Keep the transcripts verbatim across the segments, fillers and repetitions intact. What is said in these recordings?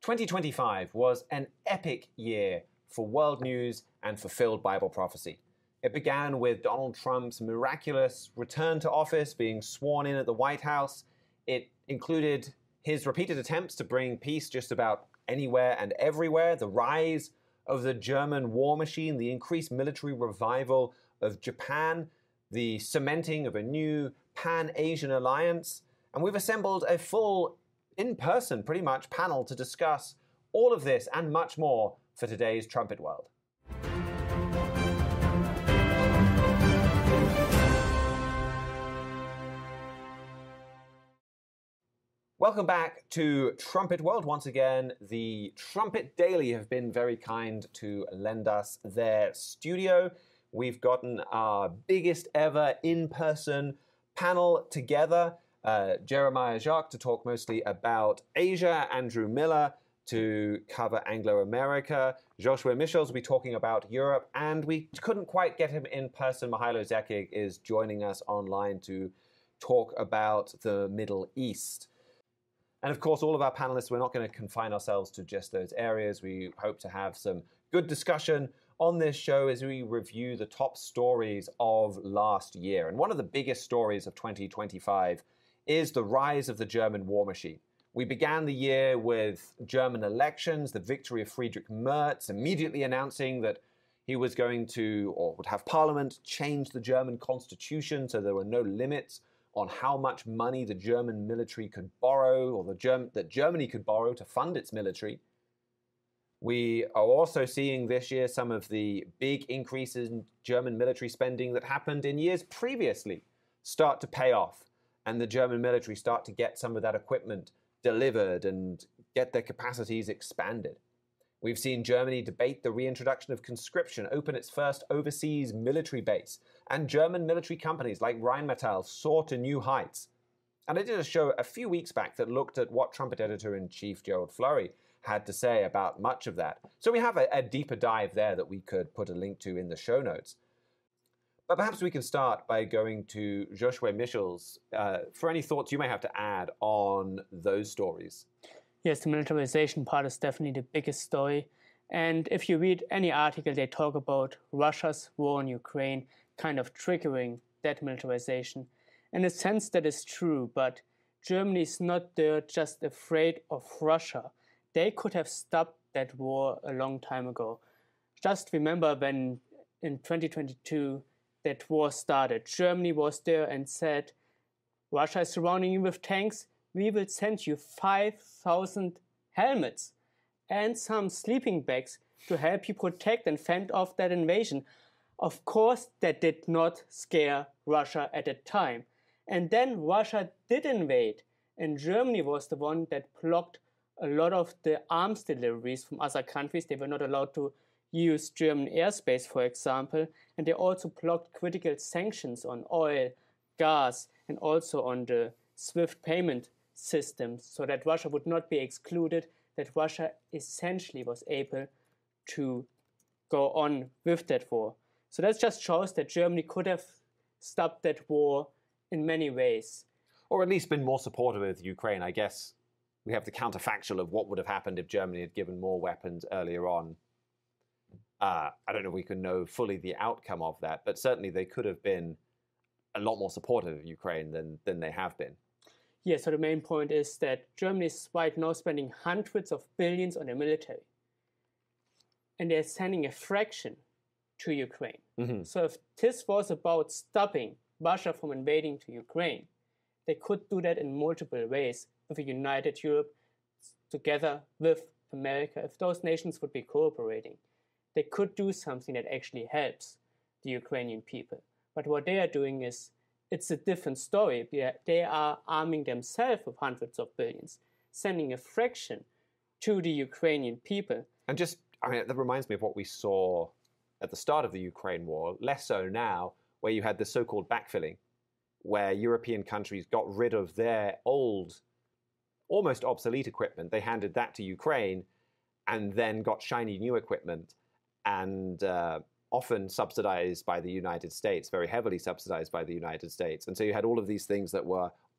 twenty twenty-five was an epic year for world news and fulfilled Bible prophecy. It began with Donald Trump's miraculous return to office, being sworn in at the White House. It included his repeated attempts to bring peace just about anywhere and everywhere, the rise of the German war machine, the increased military revival of Japan, the cementing of a new Pan-Asian alliance. And we've assembled a full, in-person, pretty much, panel to discuss all of this and much more for today's Trumpet World. Welcome back to Trumpet World. Once again, the Trumpet Daily have been very kind to lend us their studio. We've gotten our biggest ever in-person panel together. Uh, Jeremiah Jacques to talk mostly about Asia, Andrew Miller to cover Anglo-America, Joshua Michels will be talking about Europe, and we couldn't quite get him in person. Mihailo Zekic is joining us online to talk about the Middle East. And of course, all of our panelists, we're not going to confine ourselves to just those areas. We hope to have some good discussion on this show as we review the top stories of last year. And one of the biggest stories of twenty twenty-five is the rise of the German war machine. We began the year with German elections, the victory of Friedrich Merz, immediately announcing that he was going to, or would have Parliament, change the German constitution so there were no limits on how much money the German military could borrow, or the Germ- that Germany could borrow to fund its military. We are also seeing this year some of the big increases in German military spending that happened in years previously start to pay off, and the German military start to get some of that equipment delivered and get their capacities expanded. We've seen Germany debate the reintroduction of conscription, open its first overseas military base, and German military companies like Rheinmetall soar to new heights. And I did a show a few weeks back that looked at what Trumpet Editor-in-Chief Gerald Flurry had to say about much of that. So we have a, a deeper dive there that we could put a link to in the show notes. But perhaps we can start by going to Joshua Michels uh, for any thoughts you may have to add on those stories. Yes, the militarization part is definitely the biggest story. And if you read any article, they talk about Russia's war in Ukraine kind of triggering that militarization. In a sense, that is true, but Germany is not there just afraid of Russia. They could have stopped that war a long time ago. Just remember when in twenty twenty-two that war started, Germany was there and said, Russia is surrounding you with tanks, we will send you five thousand helmets and some sleeping bags to help you protect and fend off that invasion. Of course, that did not scare Russia at the time. And then Russia did invade, and Germany was the one that blocked a lot of the arms deliveries from other countries. They were not allowed to use German airspace, for example, and they also blocked critical sanctions on oil, gas, and also on the SWIFT payment systems, so that Russia would not be excluded, that Russia essentially was able to go on with that war. So that just shows that Germany could have stopped that war in many ways. Or at least been more supportive of Ukraine. I guess we have the counterfactual of what would have happened if Germany had given more weapons earlier on. Uh, I don't know if we can know fully the outcome of that, but certainly they could have been a lot more supportive of Ukraine than, than they have been. Yeah, so the main point is that Germany is right now spending hundreds of billions on the military. And they're sending a fraction to Ukraine. Mm-hmm. So if this was about stopping Russia from invading to Ukraine, they could do that in multiple ways with a united Europe together with America. If those nations would be cooperating, they could do something that actually helps the Ukrainian people. But what they are doing is, it's a different story. They are arming themselves with hundreds of billions, sending a fraction to the Ukrainian people. And just, I mean, that reminds me of what we saw at the start of the Ukraine war, less so now, where you had the so-called backfilling, where European countries got rid of their old, almost obsolete equipment. They handed that to Ukraine and then got shiny new equipment, and uh, often subsidized by the United States, very heavily subsidized by the United States. And so you had all of these things that were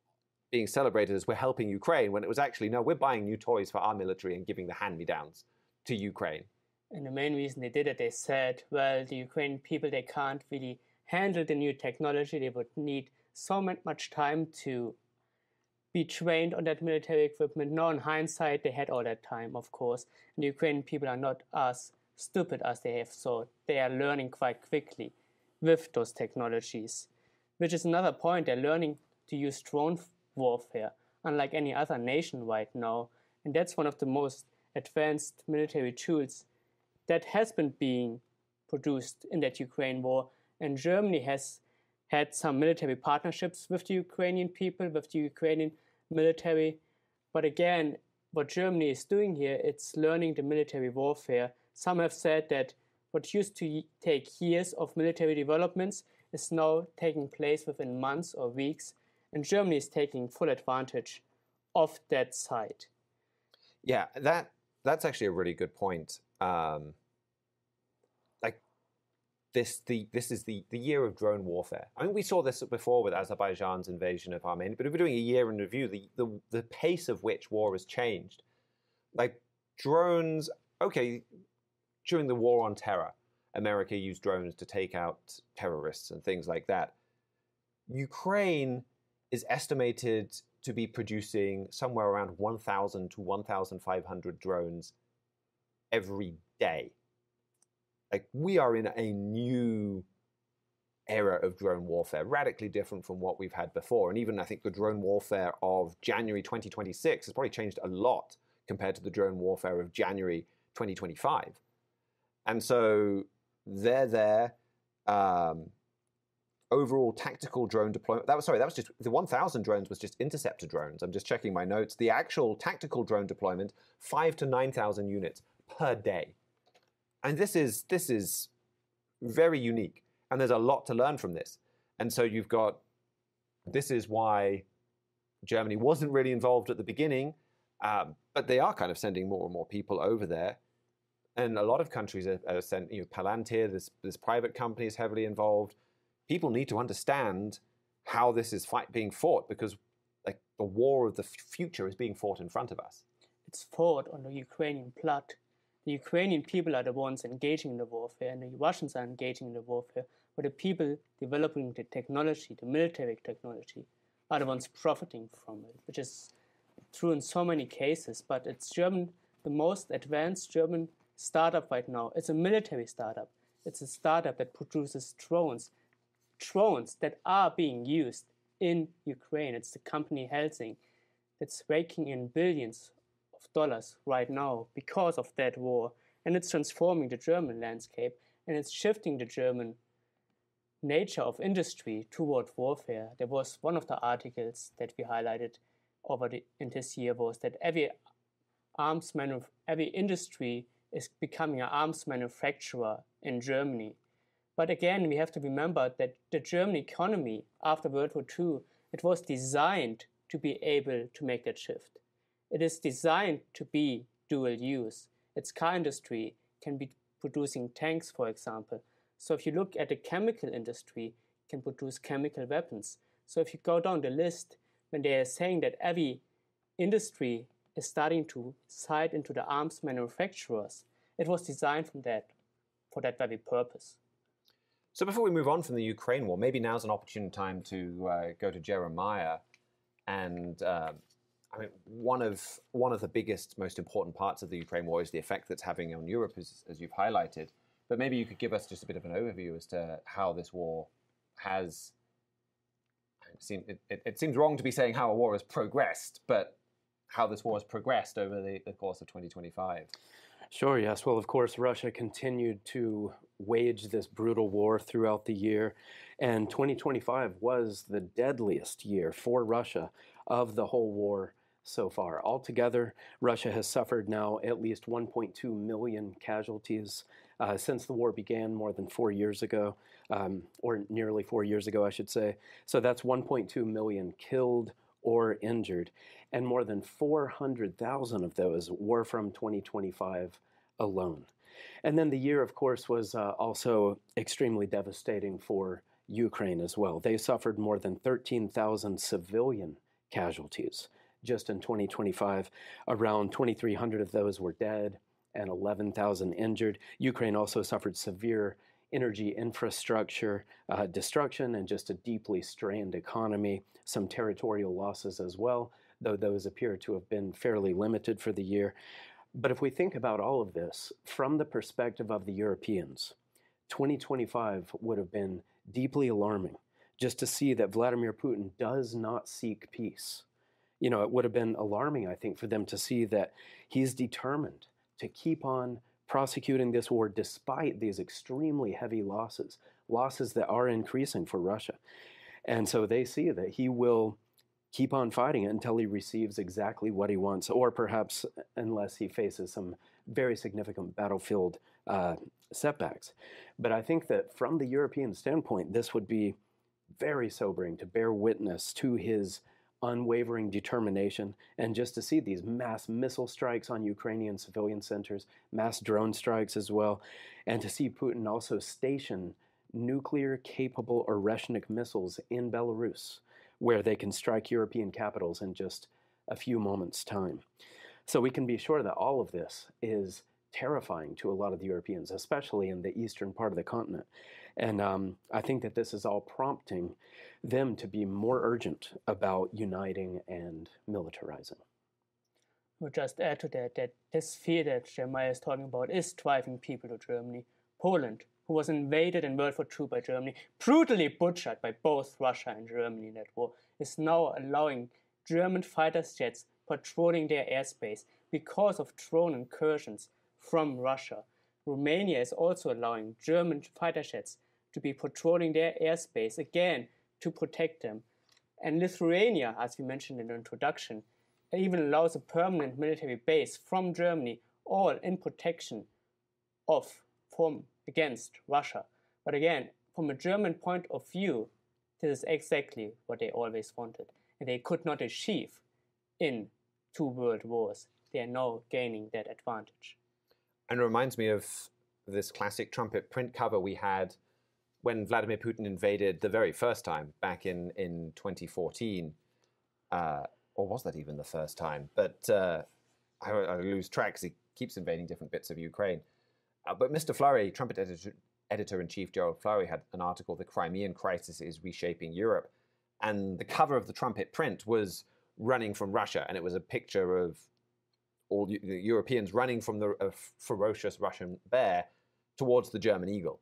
being celebrated as we're helping Ukraine, when it was actually, no, we're buying new toys for our military and giving the hand-me-downs to Ukraine. And the main reason they did it, they said, well, the Ukrainian people, they can't really handle the new technology. They would need so much time to be trained on that military equipment. Now, in hindsight, they had all that time, of course. And the Ukrainian people are not as stupid as they have thought. They are learning quite quickly with those technologies, which is another point. They're learning to use drone warfare, unlike any other nation right now. And that's one of the most advanced military tools that has been being produced in that Ukraine war. And Germany has had some military partnerships with the Ukrainian people, with the Ukrainian military. But again, what Germany is doing here, it's learning the military warfare. Some have said that what used to take years of military developments is now taking place within months or weeks. And Germany is taking full advantage of that side. Yeah, that that's actually a really good point. Um, like this, the this is the the year of drone warfare. I mean, we saw this before with Azerbaijan's invasion of Armenia, but if we're doing a year in review, the the the pace of which war has changed. Like drones, okay, during the war on terror, America used drones to take out terrorists and things like that. Ukraine is estimated to be producing somewhere around one thousand to one thousand five hundred drones every day. Like, we are in a new era of drone warfare, radically different from what we've had before. And even I think the drone warfare of January twenty twenty-six has probably changed a lot compared to the drone warfare of January twenty twenty-five. And so they're there. Um, overall tactical drone deployment, that was, sorry, that was just, the one thousand drones was just interceptor drones. I'm just checking my notes. The actual tactical drone deployment, five to nine thousand units per day. And this is, this is very unique. And there's a lot to learn from this. And so you've got, this is why Germany wasn't really involved at the beginning, um, but they are kind of sending more and more people over there. And a lot of countries are, are sent, you know, Palantir, this, this private company is heavily involved. People need to understand how this is fight, being fought, because like the war of the future is being fought in front of us. It's fought on the Ukrainian blood. The Ukrainian people are the ones engaging in the warfare, and the Russians are engaging in the warfare. But the people developing the technology, the military technology, are the ones profiting from it, which is true in so many cases. But it's German, the most advanced German startup right now. It's a military startup. It's a startup that produces drones. Drones that are being used in Ukraine. It's the company Helsing that's raking in billions of dollars right now because of that war. And it's transforming the German landscape, and it's shifting the German nature of industry toward warfare. There was one of the articles that we highlighted over the, in this year was that every arms manuf- every industry is becoming an arms manufacturer in Germany. But again, we have to remember that the German economy after World War Two, it was designed to be able to make that shift. It is designed to be dual use. Its car industry can be producing tanks, for example. So if you look at the chemical industry, it can produce chemical weapons. So if you go down the list, when they are saying that every industry is starting to side into the arms manufacturers, it was designed from that, for that very purpose. So before we move on from the Ukraine war, maybe now's an opportune time to uh, go to Jeremiah. And uh, I mean, one of one of the biggest, most important parts of the Ukraine war is the effect that's having on Europe, as, as you've highlighted. But maybe you could give us just a bit of an overview as to how this war has. It, seem, it, it, it seems wrong to be saying how a war has progressed, but how this war has progressed over the, the course of twenty twenty-five. Sure, yes. Well, of course, Russia continued to wage this brutal war throughout the year, and twenty twenty-five was the deadliest year for Russia of the whole war so far. Altogether, Russia has suffered now at least one point two million casualties uh, since the war began more than four years ago, um, or nearly four years ago, I should say. So that's one point two million killed or injured, and more than four hundred thousand of those were from twenty twenty-five alone. And then the year, of course, was uh, also extremely devastating for Ukraine as well. They suffered more than thirteen thousand civilian casualties. Just in twenty twenty-five, around twenty-three hundred of those were dead and eleven thousand injured. Ukraine also suffered severe energy infrastructure uh, destruction and just a deeply strained economy, some territorial losses as well, though those appear to have been fairly limited for the year. But if we think about all of this from the perspective of the Europeans, twenty twenty-five would have been deeply alarming just to see that Vladimir Putin does not seek peace. You know, it would have been alarming, I think, for them to see that he's determined to keep on prosecuting this war despite these extremely heavy losses, losses that are increasing for Russia. And so they see that he will keep on fighting it until he receives exactly what he wants, or perhaps unless he faces some very significant battlefield uh, setbacks. But I think that from the European standpoint, this would be very sobering to bear witness to his unwavering determination, and just to see these mass missile strikes on Ukrainian civilian centers, mass drone strikes as well, and to see Putin also station nuclear-capable Oreshnik missiles in Belarus, where they can strike European capitals in just a few moments' time. So we can be sure that all of this is terrifying to a lot of the Europeans, especially in the eastern part of the continent. And um, I think that this is all prompting them to be more urgent about uniting and militarizing. We'll just add to that that this fear that Jeremiah is talking about is driving people to Germany. Poland, who was invaded in World War Two by Germany, brutally butchered by both Russia and Germany in that war, is now allowing German fighter jets patrolling their airspace because of drone incursions from Russia. Romania is also allowing German fighter jets to be patrolling their airspace, again, to protect them. And Lithuania, as we mentioned in the introduction, even allows a permanent military base from Germany, all in protection of, from, against Russia. But again, from a German point of view, this is exactly what they always wanted. And they could not achieve in two world wars. They are now gaining that advantage. And it reminds me of this classic trumpet print cover we had when Vladimir Putin invaded the very first time back in, in twenty fourteen. Uh, or was that even the first time? But uh, I, I lose track because he keeps invading different bits of Ukraine. Uh, but Mister Fleury, trumpet editor, editor-in-chief Gerald Fleury, had an article, "The Crimean Crisis is Reshaping Europe." And the cover of the trumpet print was running from Russia. And it was a picture of all the Europeans running from the uh, ferocious Russian bear towards the German eagle.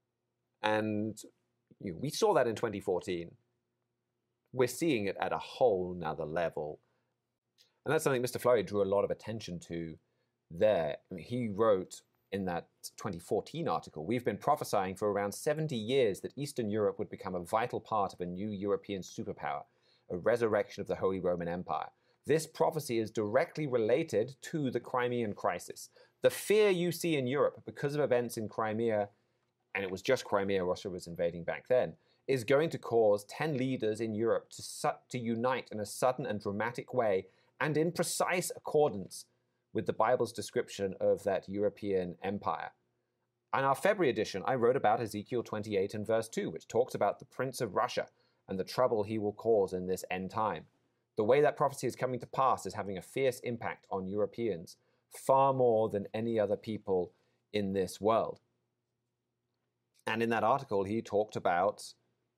And you know, we saw that in twenty fourteen. We're seeing it at a whole nother level. And that's something Mister Fleury drew a lot of attention to there. I mean, he wrote in that twenty fourteen article, "We've been prophesying for around seventy years that Eastern Europe would become a vital part of a new European superpower, a resurrection of the Holy Roman Empire. This prophecy is directly related to the Crimean crisis. The fear you see in Europe because of events in Crimea," and it was just Crimea Russia was invading back then, "is going to cause ten leaders in Europe to, su- to unite in a sudden and dramatic way and in precise accordance with the Bible's description of that European empire." In our February edition, I wrote about Ezekiel twenty-eight and verse two, which talks about the Prince of Russia and the trouble he will cause in this end time. The way that prophecy is coming to pass is having a fierce impact on Europeans, far more than any other people in this world. And in that article, he talked about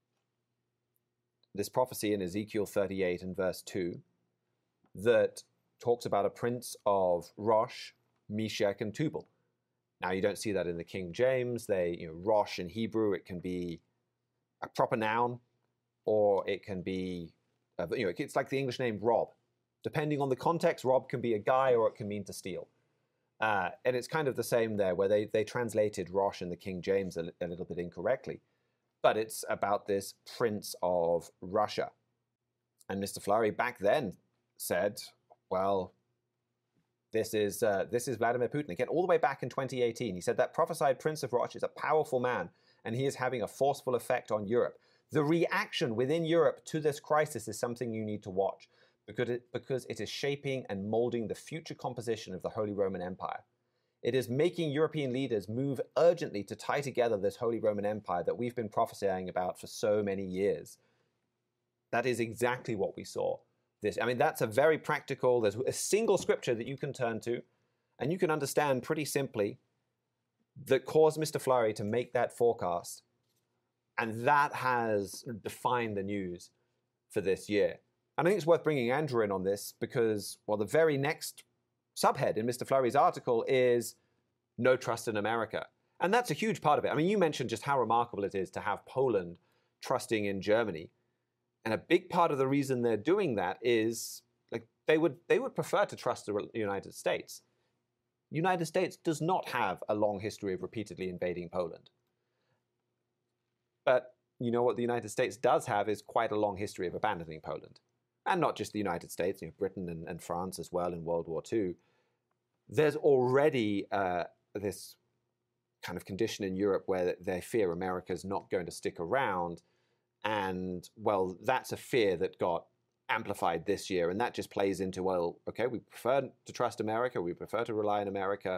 this prophecy in Ezekiel thirty-eight and verse two that talks about a prince of Rosh, Meshech, and Tubal. Now, you don't see that in the King James. They, you know, Rosh in Hebrew, it can be a proper noun, or it can be, uh, you know, it's like the English name Rob. Depending on the context, Rob can be a guy or it can mean to steal. Uh, and it's kind of the same there, where they, they translated Rosh in the King James a, a little bit incorrectly. But it's about this prince of Russia. And Mister Fleury back then said, well, this is, uh, this is Vladimir Putin. Again, all the way back in twenty eighteen, he said that prophesied prince of Rosh is a powerful man, and he is having a forceful effect on Europe. The reaction within Europe to this crisis is something you need to watch, because it, because it is shaping and molding the future composition of the Holy Roman Empire. It is making European leaders move urgently to tie together this Holy Roman Empire that we've been prophesying about for so many years. That is exactly what we saw. this. I mean, that's a very practical, there's a single scripture that you can turn to, and you can understand pretty simply that caused Mister Flurry to make that forecast. And that has defined the news for this year. And I think it's worth bringing Andrew in on this because, well, the very next subhead in Mister Flurry's article is no trust in America. And that's a huge part of it. I mean, you mentioned just how remarkable it is to have Poland trusting in Germany. And a big part of the reason they're doing that is like they would they would prefer to trust the United States. United States does not have a long history of repeatedly invading Poland. But you know what the United States does have is quite a long history of abandoning Poland. And not just the United States, you know, Britain and, and France as well in World War Two. There's already uh, this kind of condition in Europe where they fear America's not going to stick around. And, well, that's a fear that got amplified this year. And that just plays into, well, okay, we prefer to trust America, we prefer to rely on America,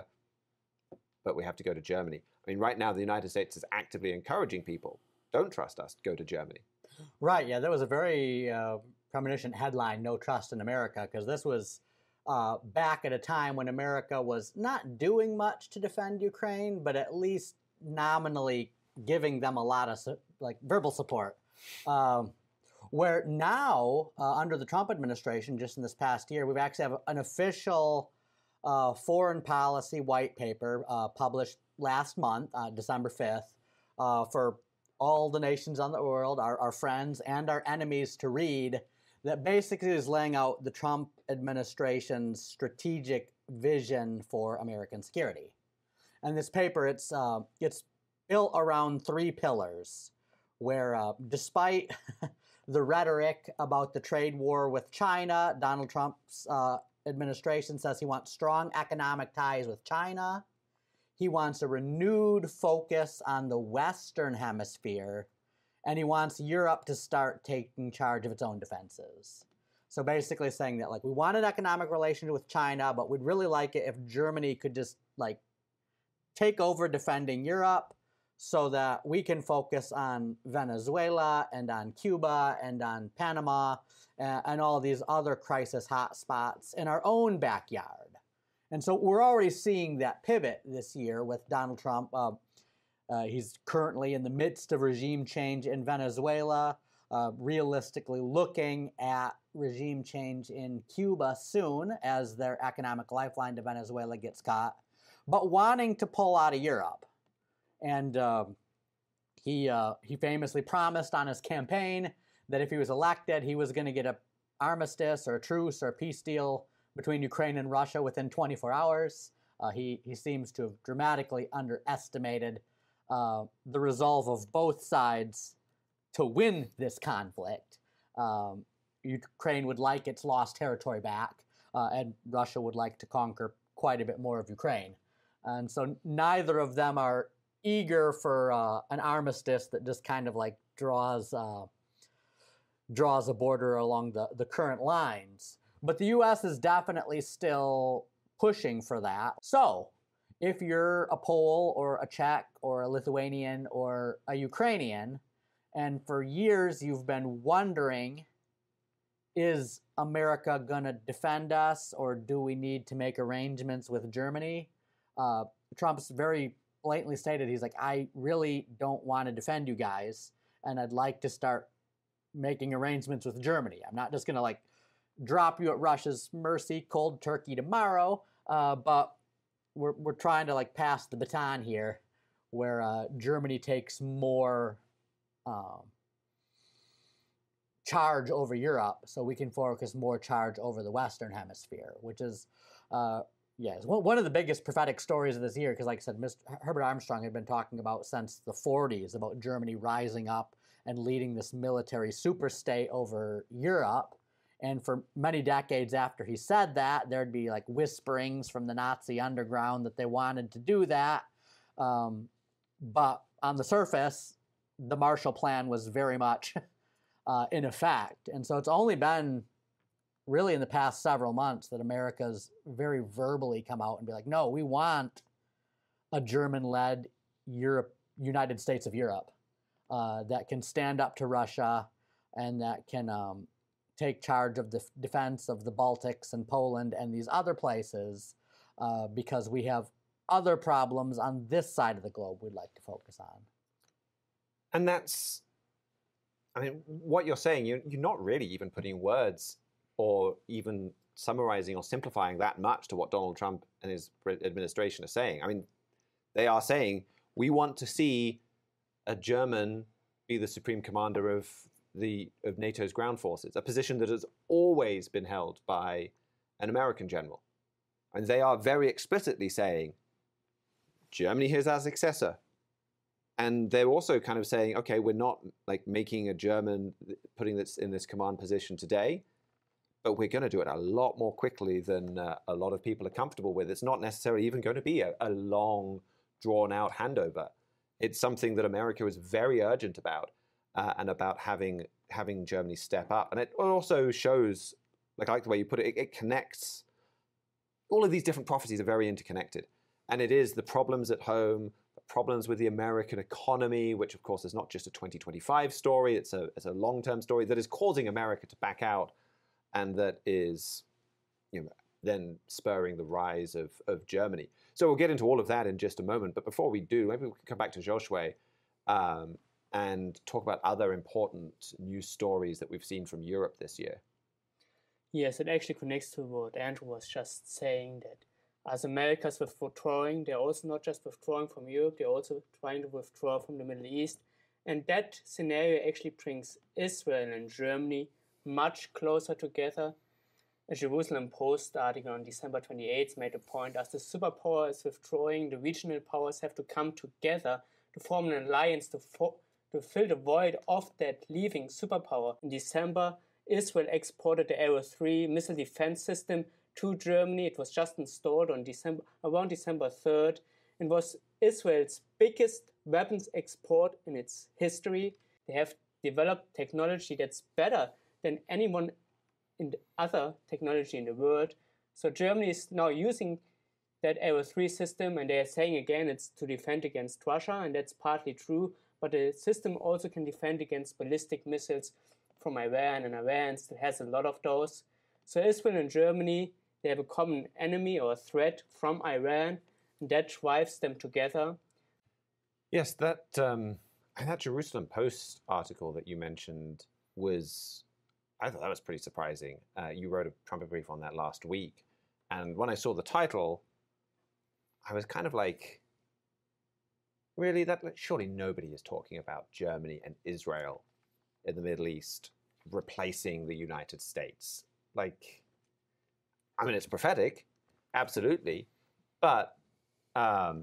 but we have to go to Germany. I mean, right now, the United States is actively encouraging people, don't trust us, go to Germany. Right, yeah, there was a very uh, premonition headline, No Trust in America, because this was uh, back at a time when America was not doing much to defend Ukraine, but at least nominally giving them a lot of su- like verbal support. Um, where now, uh, under the Trump administration, just in this past year, we've actually have an official uh, foreign policy white paper uh, published last month, uh, December fifth, uh, for all the nations on the world, our, our friends and our enemies to read, that basically is laying out the Trump administration's strategic vision for American security. And this paper, it's uh, it's built around three pillars, where uh, despite the rhetoric about the trade war with China, Donald Trump's uh, administration says he wants strong economic ties with China. He wants a renewed focus on the Western Hemisphere, and he wants Europe to start taking charge of its own defenses. So basically saying that, like, we want an economic relationship with China, but we'd really like it if Germany could just, like, take over defending Europe so that we can focus on Venezuela and on Cuba and on Panama and, and all these other crisis hotspots in our own backyard. And so we're already seeing that pivot this year with Donald Trump. Uh, uh, he's currently in the midst of regime change in Venezuela, uh, realistically looking at regime change in Cuba soon as their economic lifeline to Venezuela gets cut, but wanting to pull out of Europe. And uh, he uh, he famously promised on his campaign that if he was elected, he was going to get an armistice or a truce or a peace deal between Ukraine and Russia within twenty-four hours. Uh, he, he seems to have dramatically underestimated uh, the resolve of both sides to win this conflict. Um, Ukraine would like its lost territory back, uh, and Russia would like to conquer quite a bit more of Ukraine. And so neither of them are eager for uh, an armistice that just kind of like draws uh, draws a border along the, the current lines. But the U S is definitely still pushing for that. So if you're a Pole or a Czech or a Lithuanian or a Ukrainian, and for years you've been wondering, is America going to defend us, or do we need to make arrangements with Germany? Uh, Trump's very blatantly stated, he's like, I really don't want to defend you guys, and I'd like to start making arrangements with Germany. I'm not just going to like drop you at Russia's mercy, cold turkey tomorrow, uh, but we're we're trying to like pass the baton here, where uh, Germany takes more um, charge over Europe, so we can focus more charge over the Western Hemisphere, which is, uh, yes, one of the biggest prophetic stories of this year, because like I said, Mister Herbert Armstrong had been talking about since the forties, about Germany rising up and leading this military superstate over Europe. And for many decades after he said that, there'd be like whisperings from the Nazi underground that they wanted to do that. Um, but on the surface, the Marshall Plan was very much uh, in effect. And so it's only been really in the past several months that America's very verbally come out and be like, no, we want a German-led Europe, United States of Europe uh, that can stand up to Russia and that can um, take charge of the f- defense of the Baltics and Poland and these other places uh, because we have other problems on this side of the globe we'd like to focus on. And that's, I mean, what you're saying, you're, you're not really even putting words or even summarizing or simplifying that much to what Donald Trump and his administration are saying. I mean, they are saying, we want to see a German be the supreme commander of the of NATO's ground forces, a position that has always been held by an American general. And they are very explicitly saying, Germany is our successor. And they're also kind of saying, okay, we're not like making a German, putting this in this command position today, but we're going to do it a lot more quickly than uh, a lot of people are comfortable with. It's not necessarily even going to be a, a long, drawn-out handover. It's something that America is very urgent about, uh, and about having having Germany step up. And it also shows, like I like the way you put it, it, it connects. All of these different prophecies are very interconnected. And it is the problems at home, the problems with the American economy, which of course is not just a twenty twenty-five story, it's a, it's a long-term story that is causing America to back out, and that is, you know, then spurring the rise of, of Germany. So we'll get into all of that in just a moment. But before we do, maybe we can come back to Josue um, and talk about other important news stories that we've seen from Europe this year. Yes, it actually connects to what Andrew was just saying, that as America's withdrawing, they're also not just withdrawing from Europe, they're also trying to withdraw from the Middle East. And that scenario actually brings Israel and Germany much closer together. A Jerusalem Post article on December twenty-eighth made a point: as the superpower is withdrawing, the regional powers have to come together to form an alliance to, fo- to fill the void of that leaving superpower. In December, Israel exported the Arrow three missile defense system to Germany. It was just installed on December, around December third, and was Israel's biggest weapons export in its history. They have developed technology that's better than anyone in the other technology in the world. So Germany is now using that Arrow three system, and they are saying again it's to defend against Russia, and that's partly true, but the system also can defend against ballistic missiles from Iran, and Iran still has a lot of those. So Israel and Germany, they have a common enemy or a threat from Iran, and that drives them together. Yes, that um, that Jerusalem Post article that you mentioned was, I thought that was pretty surprising. Uh, you wrote a trumpet brief on that last week. And when I saw the title, I was kind of like, really? That surely nobody is talking about Germany and Israel in the Middle East replacing the United States. Like, I mean, it's prophetic, absolutely. But um,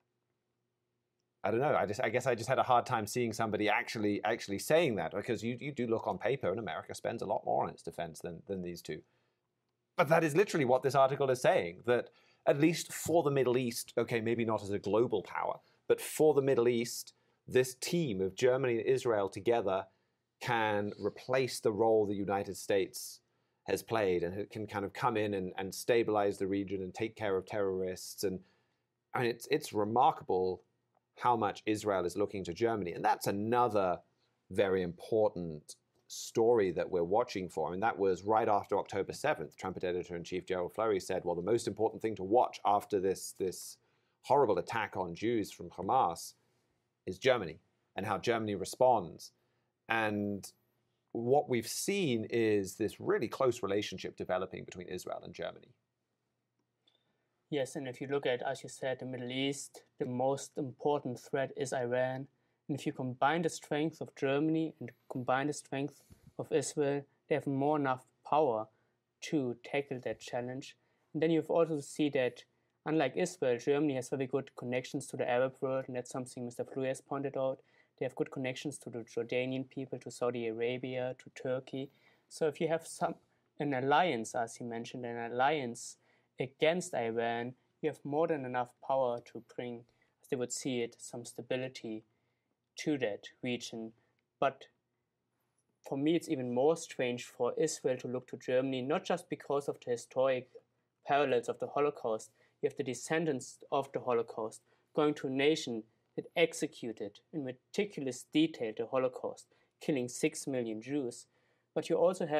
I don't know. I just, I guess I just had a hard time seeing somebody actually, actually saying that, because you, you do look on paper, and America spends a lot more on its defense than, than these two. But that is literally what this article is saying, that at least for the Middle East, okay, maybe not as a global power, but for the Middle East, this team of Germany and Israel together can replace the role the United States has played, and it can kind of come in and, and stabilize the region and take care of terrorists. And I mean, it's it's remarkable how much Israel is looking to Germany. And that's another very important story that we're watching for. I mean, that was right after October seventh. Trumpet Editor-in-Chief Gerald Fleury said, well, the most important thing to watch after this, this horrible attack on Jews from Hamas is Germany, and how Germany responds. And what we've seen is this really close relationship developing between Israel and Germany. Yes, and if you look at, as you said, the Middle East, the most important threat is Iran. And if you combine the strength of Germany and combine the strength of Israel, they have more enough power to tackle that challenge. And then you've also see that, unlike Israel, Germany has very good connections to the Arab world, and that's something Mister Fleury has pointed out. They have good connections to the Jordanian people, to Saudi Arabia, to Turkey. So if you have some an alliance, as he mentioned, an alliance against Iran, you have more than enough power to bring, as they would see it, some stability to that region. But for me, it's even more strange for Israel to look to Germany, not just because of the historic parallels of the Holocaust. You have the descendants of the Holocaust going to a nation that executed in meticulous detail the Holocaust, killing six million Jews. But you also have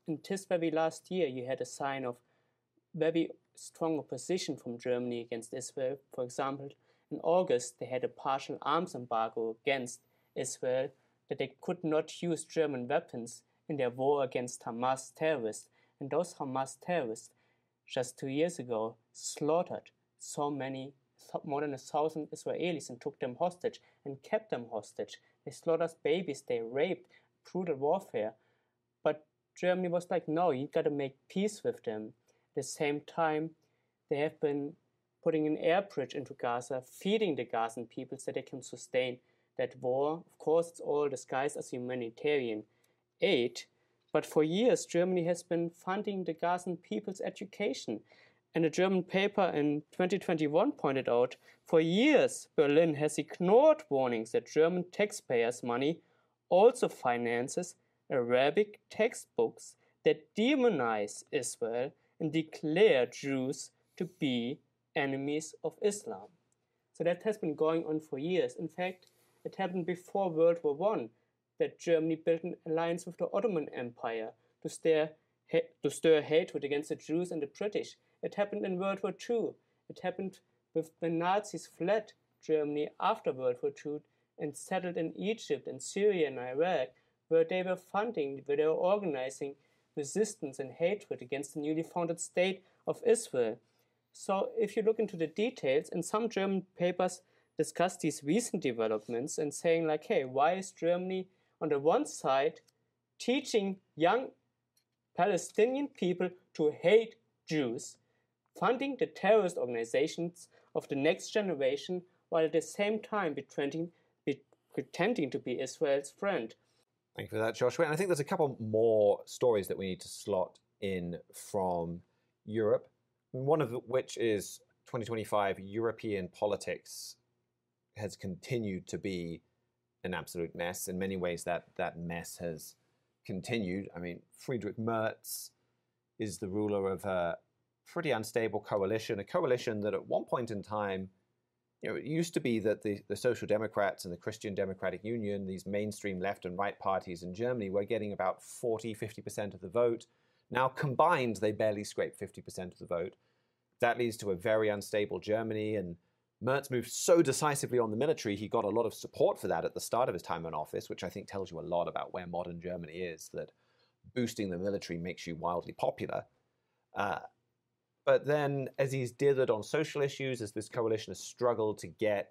in this very last year, you had a sign of very strong opposition from Germany against Israel. For example, in August, they had a partial arms embargo against Israel, that they could not use German weapons in their war against Hamas terrorists. And those Hamas terrorists, just two years ago, slaughtered so many, more than a thousand Israelis and took them hostage and kept them hostage. They slaughtered babies, they raped, brutal warfare. But Germany was like, no, you got to make peace with them. At the same time, they have been putting an air bridge into Gaza, feeding the Gazan people so they can sustain that war. Of course, it's all disguised as humanitarian aid, but for years, Germany has been funding the Gazan people's education. And a German paper in twenty twenty-one pointed out, for years, Berlin has ignored warnings that German taxpayers' money also finances Arabic textbooks that demonize Israel and declare Jews to be enemies of Islam. So that has been going on for years. In fact, it happened before World War One that Germany built an alliance with the Ottoman Empire to stir, to stir hatred against the Jews and the British. It happened in World War Two. It happened with when Nazis fled Germany after World War Two and settled in Egypt and Syria and Iraq, where they were funding, where they were organizing resistance and hatred against the newly founded state of Israel. So if you look into the details, and some German papers discuss these recent developments and saying like, hey, why is Germany on the one side teaching young Palestinian people to hate Jews, funding the terrorist organizations of the next generation, while at the same time pretending, pretending to be Israel's friend? Thank you for that, Joshua. And I think there's a couple more stories that we need to slot in from Europe, one of which is twenty twenty-five European politics has continued to be an absolute mess. In many ways, that, that mess has continued. I mean, Friedrich Merz is the ruler of a pretty unstable coalition, a coalition that at one point in time, you know, it used to be that the, the Social Democrats and the Christian Democratic Union, these mainstream left and right parties in Germany, were getting about forty, fifty percent of the vote. Now combined, they barely scrape fifty percent of the vote. That leads to a very unstable Germany, and Merz moved so decisively on the military, he got a lot of support for that at the start of his time in office, which I think tells you a lot about where modern Germany is, that boosting the military makes you wildly popular. Uh, But then, as he's dithered on social issues, as this coalition has struggled to get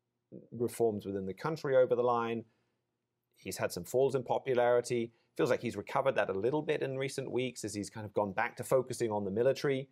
reforms within the country over the line, he's had some falls in popularity. Feels like he's recovered that a little bit in recent weeks as he's kind of gone back to focusing on the military.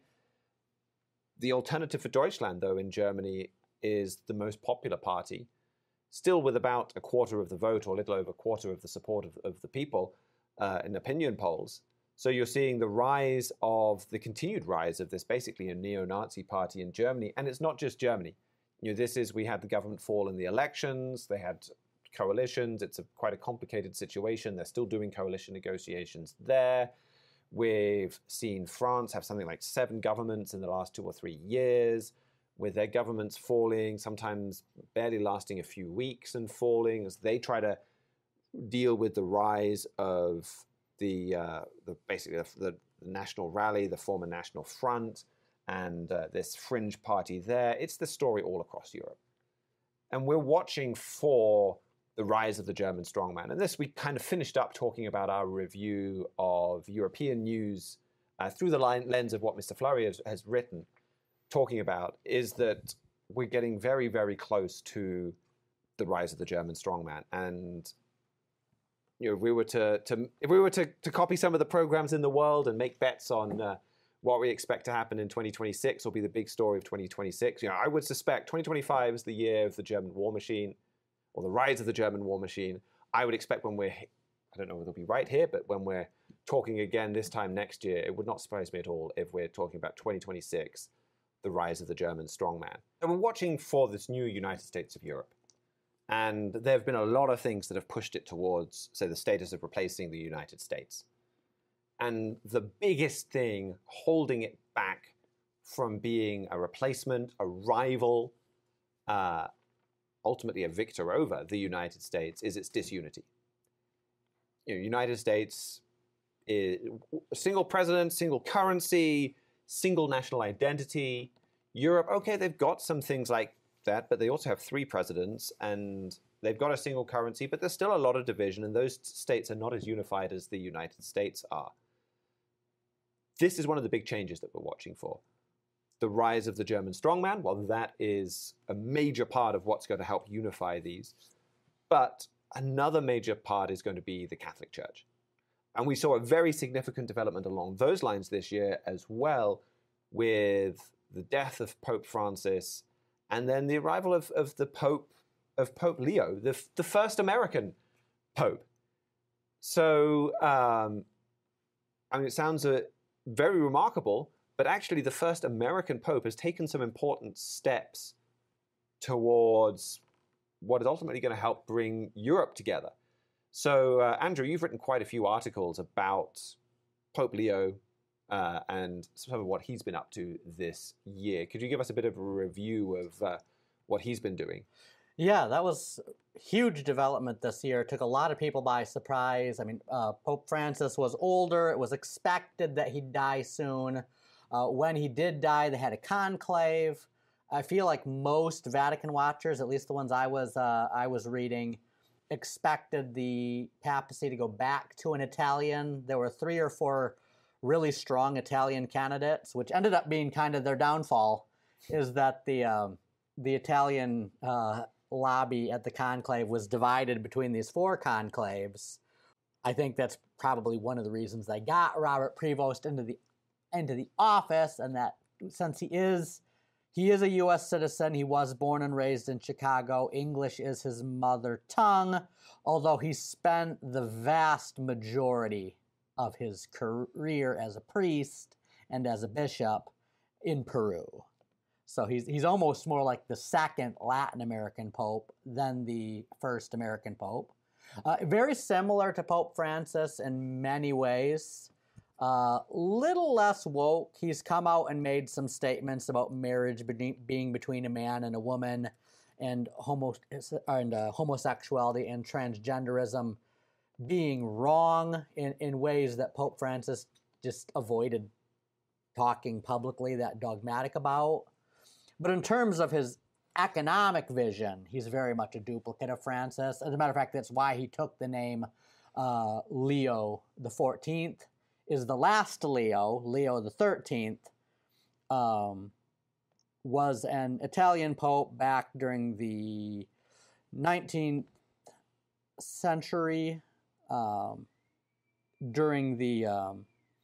The Alternative for Deutschland, though, in Germany is the most popular party, still with about a quarter of the vote, or a little over a quarter of the support of, of the people uh, in opinion polls. So you're seeing the rise of, the continued rise of this basically a neo-Nazi party in Germany. And it's not just Germany. You know, this is, we had the government fall in the elections, they had coalitions, it's a, quite a complicated situation. They're still doing coalition negotiations there. We've seen France have something like seven governments in the last two or three years, with their governments falling, sometimes barely lasting a few weeks and falling, as they try to deal with the rise of the, uh, the basically the, the National Rally, the former National Front, and uh, this fringe party there. It's the story all across Europe. And we're watching for the rise of the German strongman. And this, we kind of finished up talking about our review of European news uh, through the line, lens of what Mister Fleury has, has written, talking about, is that we're getting very, very close to the rise of the German strongman. And you know, if we were to, to if we were to, to copy some of the programs in the world and make bets on uh, what we expect to happen in twenty twenty-six will be the big story of twenty twenty-six, you know, I would suspect twenty twenty-five is the year of the German war machine, or the rise of the German war machine. I would expect when we're, I don't know whether it'll be right here, but when we're talking again this time next year, it would not surprise me at all if we're talking about twenty twenty-six, the rise of the German strongman. And we're watching for this new United States of Europe. And there have been a lot of things that have pushed it towards, say, the status of replacing the United States. And the biggest thing holding it back from being a replacement, a rival, uh, ultimately a victor over the United States is its disunity. You know, United States is single president, single currency, single national identity. Europe, okay, they've got some things like that, but they also have three presidents and they've got a single currency, but there's still a lot of division, and those states are not as unified as the United States are. This is one of the big changes that we're watching for. The rise of the German strongman, well, that is a major part of what's going to help unify these. But another major part is going to be the Catholic Church. And we saw a very significant development along those lines this year as well, with the death of Pope Francis and then the arrival of, of the Pope of Pope Leo, the, the first American Pope. So, um, I mean, it sounds uh, very remarkable, but actually the first American Pope has taken some important steps towards what is ultimately going to help bring Europe together. So, uh, Andrew, you've written quite a few articles about Pope Leo uh, and some of what he's been up to this year. Could you give us a bit of a review of uh, what he's been doing? Yeah, that was a huge development this year. It took a lot of people by surprise. I mean, uh, Pope Francis was older. It was expected that he'd die soon. Uh, when he did die, they had a conclave. I feel like most Vatican watchers, at least the ones I was uh, I was reading, expected the papacy to go back to an Italian. There were three or four really strong Italian candidates, which ended up being kind of their downfall, is that the um, the Italian uh, lobby at the conclave was divided between these four conclaves. I think that's probably one of the reasons they got Robert Prevost into the into the office, and that since he is he is a U S citizen, he was born and raised in Chicago, English is his mother tongue, although he spent the vast majority of his career as a priest and as a bishop in Peru. So he's he's almost more like the second Latin American pope than the first American pope. Uh, very similar to Pope Francis in many ways. Uh, little less woke. He's come out and made some statements about marriage be- being between a man and a woman, and homo and uh, homosexuality and transgenderism being wrong in, in ways that Pope Francis just avoided talking publicly that dogmatic about. But in terms of his economic vision, he's very much a duplicate of Francis. As a matter of fact, that's why he took the name uh, Leo the fourteenth. Is the last Leo, Leo the thirteenth, um, was an Italian pope back during the nineteenth century, um, during the um,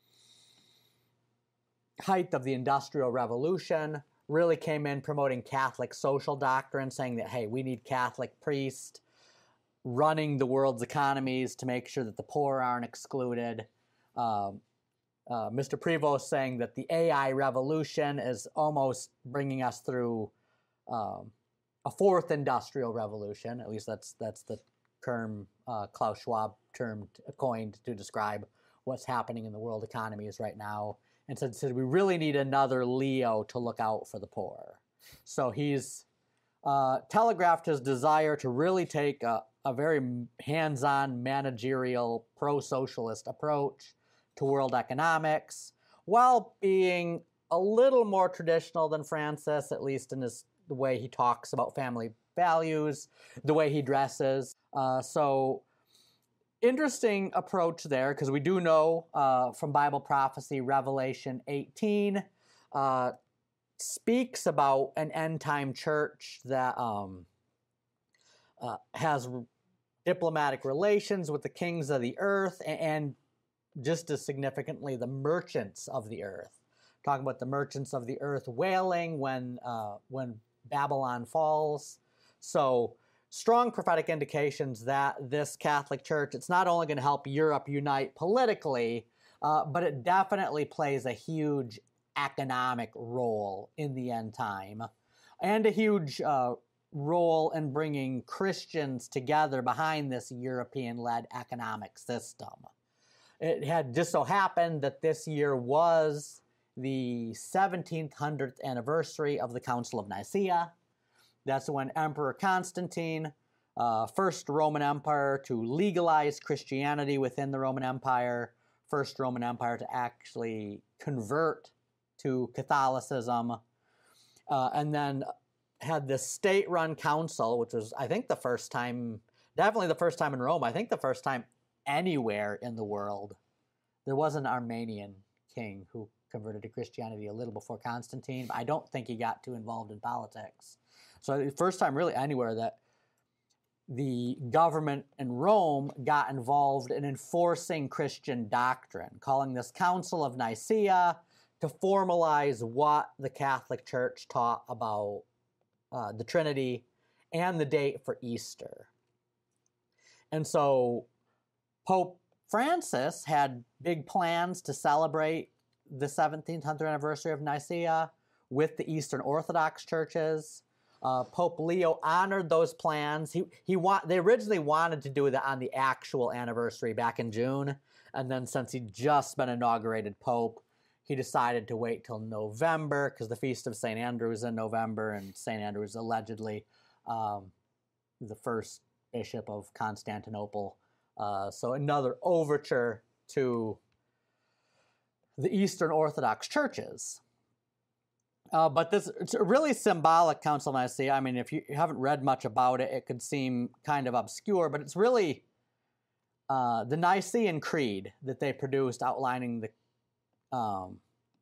height of the Industrial Revolution. Really came in promoting Catholic social doctrine, saying that, hey, we need Catholic priests running the world's economies to make sure that the poor aren't excluded. Um, uh, Mister Prevost saying that the A I revolution is almost bringing us through um, a fourth industrial revolution. At least that's that's the term uh, Klaus Schwab term coined to describe what's happening in the world economies right now. And said, said we really need another Leo to look out for the poor. So he's uh, telegraphed his desire to really take a, a very hands-on, managerial, pro-socialist approach to world economics, while being a little more traditional than Francis, at least in his, the way he talks about family values, the way he dresses. Uh, so interesting approach there, because we do know uh, from Bible prophecy, Revelation eighteen uh, speaks about an end-time church that um, uh, has diplomatic relations with the kings of the earth, and, and just as significantly, the merchants of the earth. Talking about the merchants of the earth wailing when uh, when Babylon falls. So strong prophetic indications that this Catholic Church, it's not only going to help Europe unite politically, uh, but it definitely plays a huge economic role in the end time, and a huge uh, role in bringing Christians together behind this European-led economic system. It had just so happened that this year was the seventeen hundredth anniversary of the Council of Nicaea. That's when Emperor Constantine, uh, first Roman Empire to legalize Christianity within the Roman Empire, first Roman Empire to actually convert to Catholicism, uh, and then had this state-run council, which was, I think, the first time, definitely the first time in Rome, I think the first time anywhere in the world. There was an Armenian king who converted to Christianity a little before Constantine, but I don't think he got too involved in politics. So the first time really anywhere that the government in Rome got involved in enforcing Christian doctrine, calling this Council of Nicaea to formalize what the Catholic Church taught about uh, the Trinity and the date for Easter. And so Pope Francis had big plans to celebrate the seventeenth hundredth anniversary of Nicaea with the Eastern Orthodox churches. Uh, Pope Leo honored those plans. He he wa- They originally wanted to do that on the actual anniversary back in June, and then since he'd just been inaugurated Pope, he decided to wait till November because the Feast of Saint Andrew is in November, and Saint Andrew is allegedly um, the first bishop of Constantinople. Uh, so another overture to the Eastern Orthodox churches. Uh, but this it's a really symbolic Council of Nicaea. I mean, if you haven't read much about it, it could seem kind of obscure, but it's really uh, the Nicene Creed that they produced outlining the um,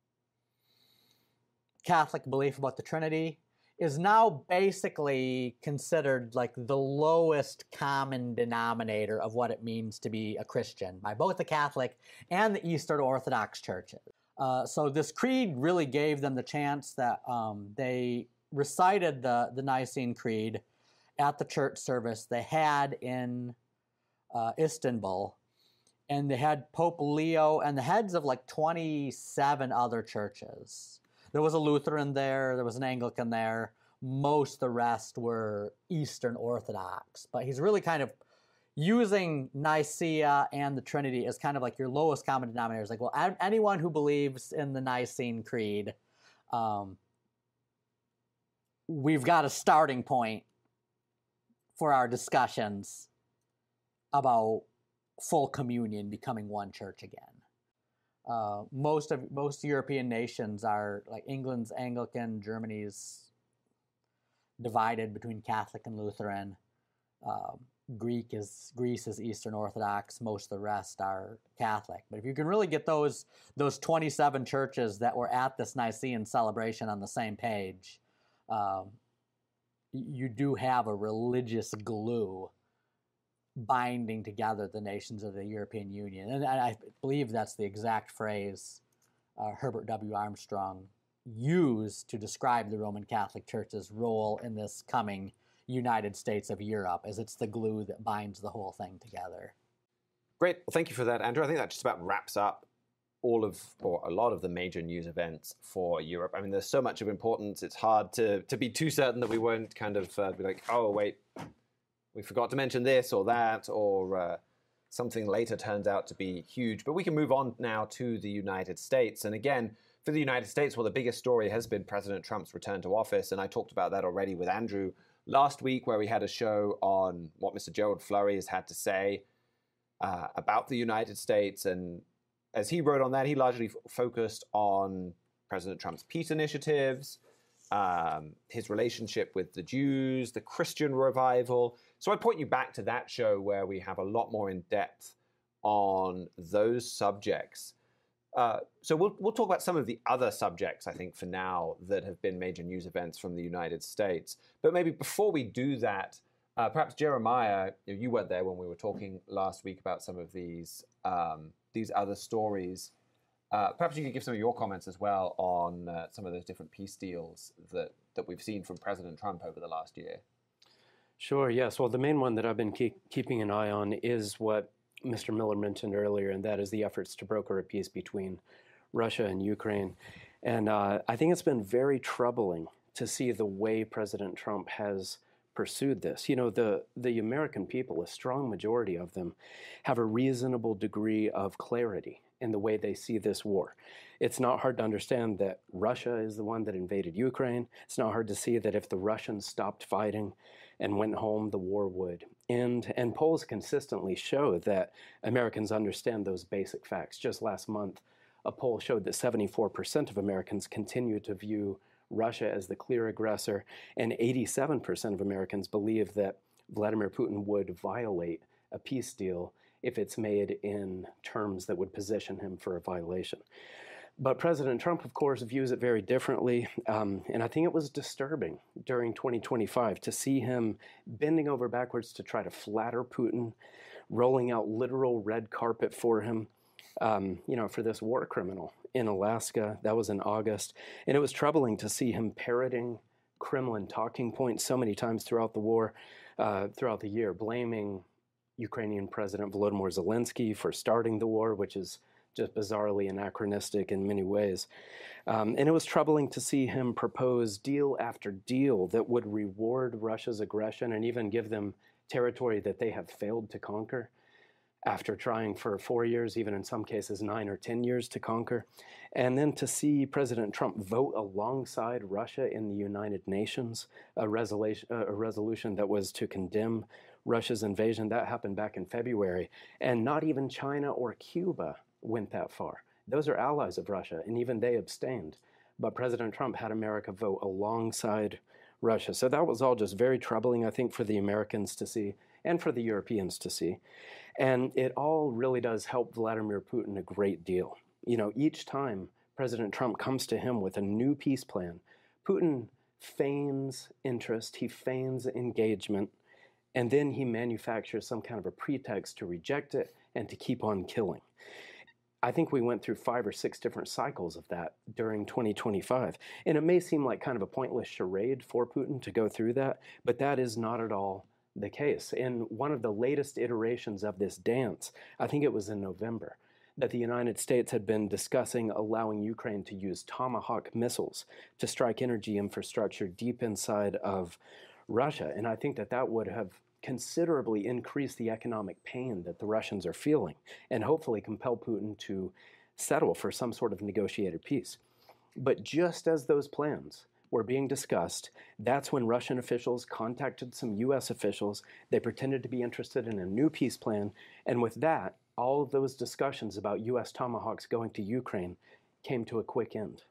Catholic belief about the Trinity is now basically considered like the lowest common denominator of what it means to be a Christian by both the Catholic and the Eastern Orthodox churches. Uh, so this creed really gave them the chance that um, they recited the, the Nicene Creed at the church service they had in uh, Istanbul. And they had Pope Leo and the heads of like twenty-seven other churches. There was a Lutheran there, there was an Anglican there. Most of the rest were Eastern Orthodox. But he's really kind of using Nicaea and the Trinity as kind of like your lowest common denominator. It's like, well, anyone who believes in the Nicene Creed, um, we've got a starting point for our discussions about full communion, becoming one church again. Uh, most of most European nations are like England's Anglican, Germany's divided between Catholic and Lutheran. Um, Greek is Greece is Eastern Orthodox. Most of the rest are Catholic. But if you can really get those those twenty-seven churches that were at this Nicene celebration on the same page, um, you do have a religious glue binding together the nations of the European Union. And I believe that's the exact phrase uh, Herbert W. Armstrong used to describe the Roman Catholic Church's role in this coming United States of Europe, as it's the glue that binds the whole thing together. Great. Well, thank you for that, Andrew. I think that just about wraps up all of, or a lot of the major news events for Europe. I mean, there's so much of importance, it's hard to, to be too certain that we won't kind of uh, be like, oh, wait, we forgot to mention this or that, or uh, something later turns out to be huge. But we can move on now to the United States. And again, for the United States, well, the biggest story has been President Trump's return to office. And I talked about that already with Andrew last week, where we had a show on what Mister Gerald Flurry has had to say uh, about the United States. And as he wrote on that, he largely f- focused on President Trump's peace initiatives, um, his relationship with the Jews, the Christian revival. So I point you back to that show where we have a lot more in depth on those subjects. Uh, so we'll we'll talk about some of the other subjects, I think, for now, that have been major news events from the United States. But maybe before we do that, uh, perhaps Jeremiah, you, know, you weren't there when we were talking last week about some of these um, these other stories. Uh, perhaps you could give some of your comments as well on uh, some of those different peace deals that, that we've seen from President Trump over the last year. Sure, yes. Well, the main one that I've been keep, keeping an eye on is what Mister Miller mentioned earlier, and that is the efforts to broker a peace between Russia and Ukraine. And uh, I think it's been very troubling to see the way President Trump has pursued this. You know, the, the American people, a strong majority of them, have a reasonable degree of clarity in the way they see this war. It's not hard to understand that Russia is the one that invaded Ukraine. It's not hard to see that if the Russians stopped fighting and went home, the war would end. And polls consistently show that Americans understand those basic facts. Just last month, a poll showed that seventy-four percent of Americans continue to view Russia as the clear aggressor, and eighty-seven percent of Americans believe that Vladimir Putin would violate a peace deal if it's made in terms that would position him for a violation. But President Trump, of course, views it very differently, um, and I think it was disturbing during twenty twenty-five to see him bending over backwards to try to flatter Putin, rolling out literal red carpet for him, um, you know, for this war criminal in Alaska. That was in August, and it was troubling to see him parroting Kremlin talking points so many times throughout the war, uh, throughout the year, blaming Ukrainian President Volodymyr Zelensky for starting the war, which is just bizarrely anachronistic in many ways. Um, and it was troubling to see him propose deal after deal that would reward Russia's aggression and even give them territory that they have failed to conquer after trying for four years, even in some cases nine or ten years to conquer. And then to see President Trump vote alongside Russia in the United Nations, a resolution, a resolution that was to condemn Russia's invasion. That happened back in February. And not even China or Cuba went that far. Those are allies of Russia, and even they abstained. But President Trump had America vote alongside Russia. So that was all just very troubling, I think, for the Americans to see and for the Europeans to see. And it all really does help Vladimir Putin a great deal. You know, each time President Trump comes to him with a new peace plan, Putin feigns interest, he feigns engagement, and then he manufactures some kind of a pretext to reject it and to keep on killing. I think we went through five or six different cycles of that during twenty twenty-five. And it may seem like kind of a pointless charade for Putin to go through that, but that is not at all the case. In one of the latest iterations of this dance, I think it was in November, that the United States had been discussing allowing Ukraine to use Tomahawk missiles to strike energy infrastructure deep inside of Russia. And I think that that would have considerably increase the economic pain that the Russians are feeling and hopefully compel Putin to settle for some sort of negotiated peace. But just as those plans were being discussed, that's when Russian officials contacted some U S officials. They pretended to be interested in a new peace plan. And with that, all of those discussions about U S Tomahawks going to Ukraine came to a quick end.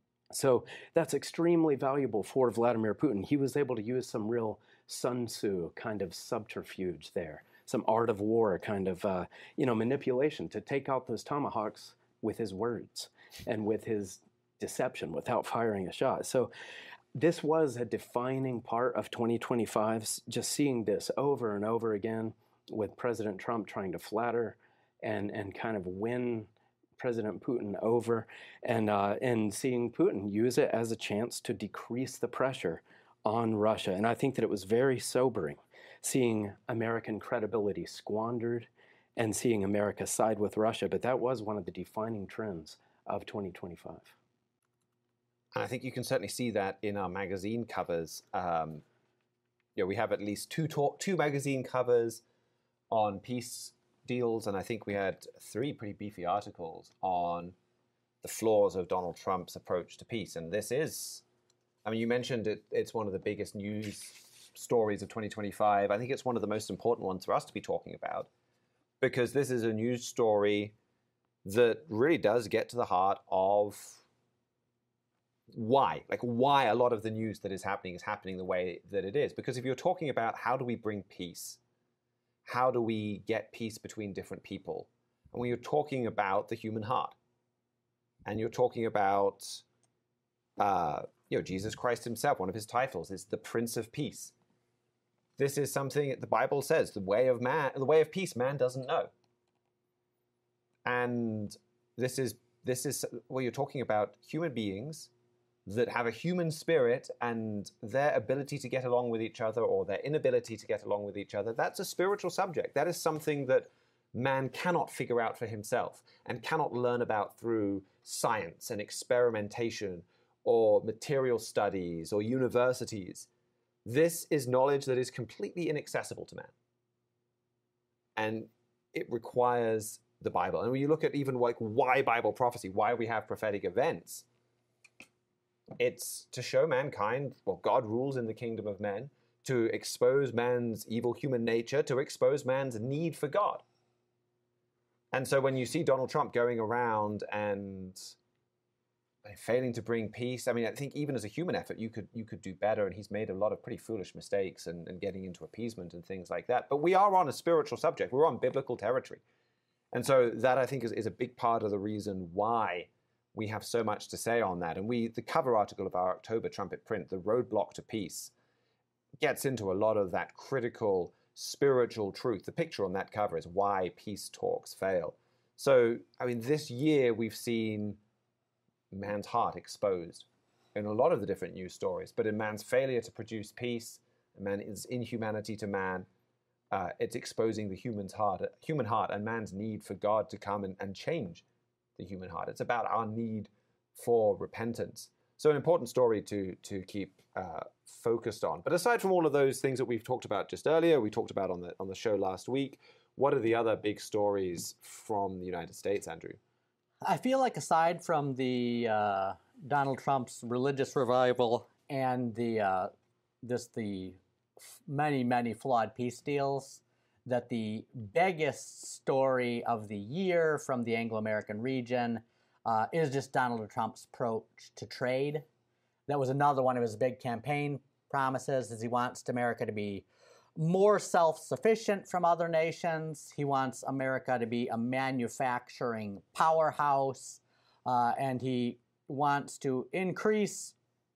So that's extremely valuable for Vladimir Putin. He was able to use some real Sun Tzu kind of subterfuge there, some art of war kind of, uh, you know, manipulation to take out those tomahawks with his words and with his deception without firing a shot. So this was a defining part of twenty twenty-five, just seeing this over and over again with President Trump trying to flatter and, and kind of win President Putin over, and uh, and seeing Putin use it as a chance to decrease the pressure on Russia. And I think that it was very sobering seeing American credibility squandered and seeing America side with Russia. But that was one of the defining trends of twenty twenty-five. And I think you can certainly see that in our magazine covers. Um, you know, we have at least two talk, two magazine covers on peace deals, and I think we had three pretty beefy articles on the flaws of Donald Trump's approach to peace. And this is, I mean, you mentioned it, it's one of the biggest news stories of twenty twenty-five. I think it's one of the most important ones for us to be talking about, because this is a news story that really does get to the heart of why, like why a lot of the news that is happening is happening the way that it is. Because if you're talking about how do we bring peace, how do we get peace between different people, and when you're talking about the human heart, and you're talking about, uh, you know, Jesus Christ himself, one of his titles is the Prince of Peace. This is something the Bible says, the way of man, the way of peace, man doesn't know. And this is this is well, you're talking about human beings that have a human spirit, and their ability to get along with each other or their inability to get along with each other. That's a spiritual subject. That is something that man cannot figure out for himself and cannot learn about through science and experimentation or material studies or universities. This is knowledge that is completely inaccessible to man. And it requires the Bible. And when you look at even like why Bible prophecy, why we have prophetic events, it's to show mankind, well, God rules in the kingdom of men, to expose man's evil human nature, to expose man's need for God. And so when you see Donald Trump going around and failing to bring peace, I mean, I think even as a human effort, you could you could do better. And he's made a lot of pretty foolish mistakes and, and getting into appeasement and things like that. But we are on a spiritual subject. We're on biblical territory. And so that, I think, is, is a big part of the reason why we have so much to say on that. And we, the cover article of our October Trumpet print, The Roadblock to Peace, gets into a lot of that critical spiritual truth. The picture on that cover is why peace talks fail. So, I mean, this year we've seen man's heart exposed in a lot of the different news stories, but in man's failure to produce peace, man's inhumanity to man, uh, it's exposing the human's heart, human heart and man's need for God to come and, and change the human heart. It's about our need for repentance. So an important story to, to keep uh, focused on. But aside from all of those things that we've talked about just earlier, we talked about on the, on the show last week, what are the other big stories from the United States, Andrew? I feel like aside from the uh, Donald Trump's religious revival and the uh, this the many many flawed peace deals, that the biggest story of the year from the Anglo-American region uh, is just Donald Trump's approach to trade. That was another one of his big campaign promises, is he wants America to be more self-sufficient from other nations. He wants America to be a manufacturing powerhouse, uh, and he wants to increase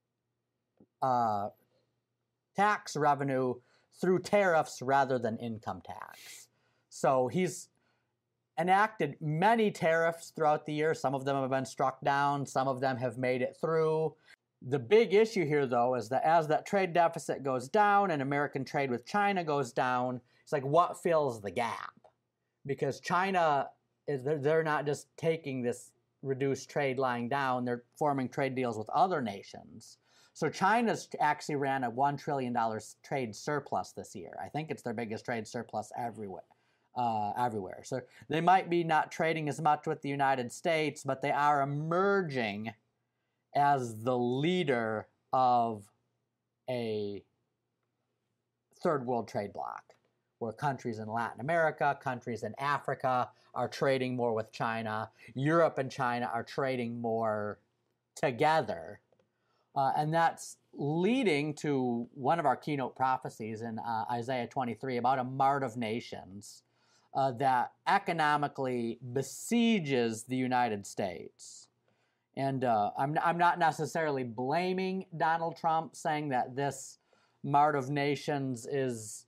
uh, tax revenue through tariffs rather than income tax. So he's enacted many tariffs throughout the year. Some of them have been struck down. Some of them have made it through. The big issue here, though, is that as that trade deficit goes down and American trade with China goes down, it's like, what fills the gap? Because China, is they're, they're not just taking this reduced trade lying down, they're forming trade deals with other nations. So China's actually ran a one trillion dollars trade surplus this year. I think it's their biggest trade surplus everywhere. Uh, everywhere. So they might be not trading as much with the United States, but they are emerging as the leader of a third world trade bloc, where countries in Latin America, countries in Africa are trading more with China. Europe and China are trading more together. Uh, and that's leading to one of our keynote prophecies in uh, Isaiah twenty-three about a mart of nations uh, that economically besieges the United States. And uh, I'm, I'm not necessarily blaming Donald Trump, saying that this mart of nations is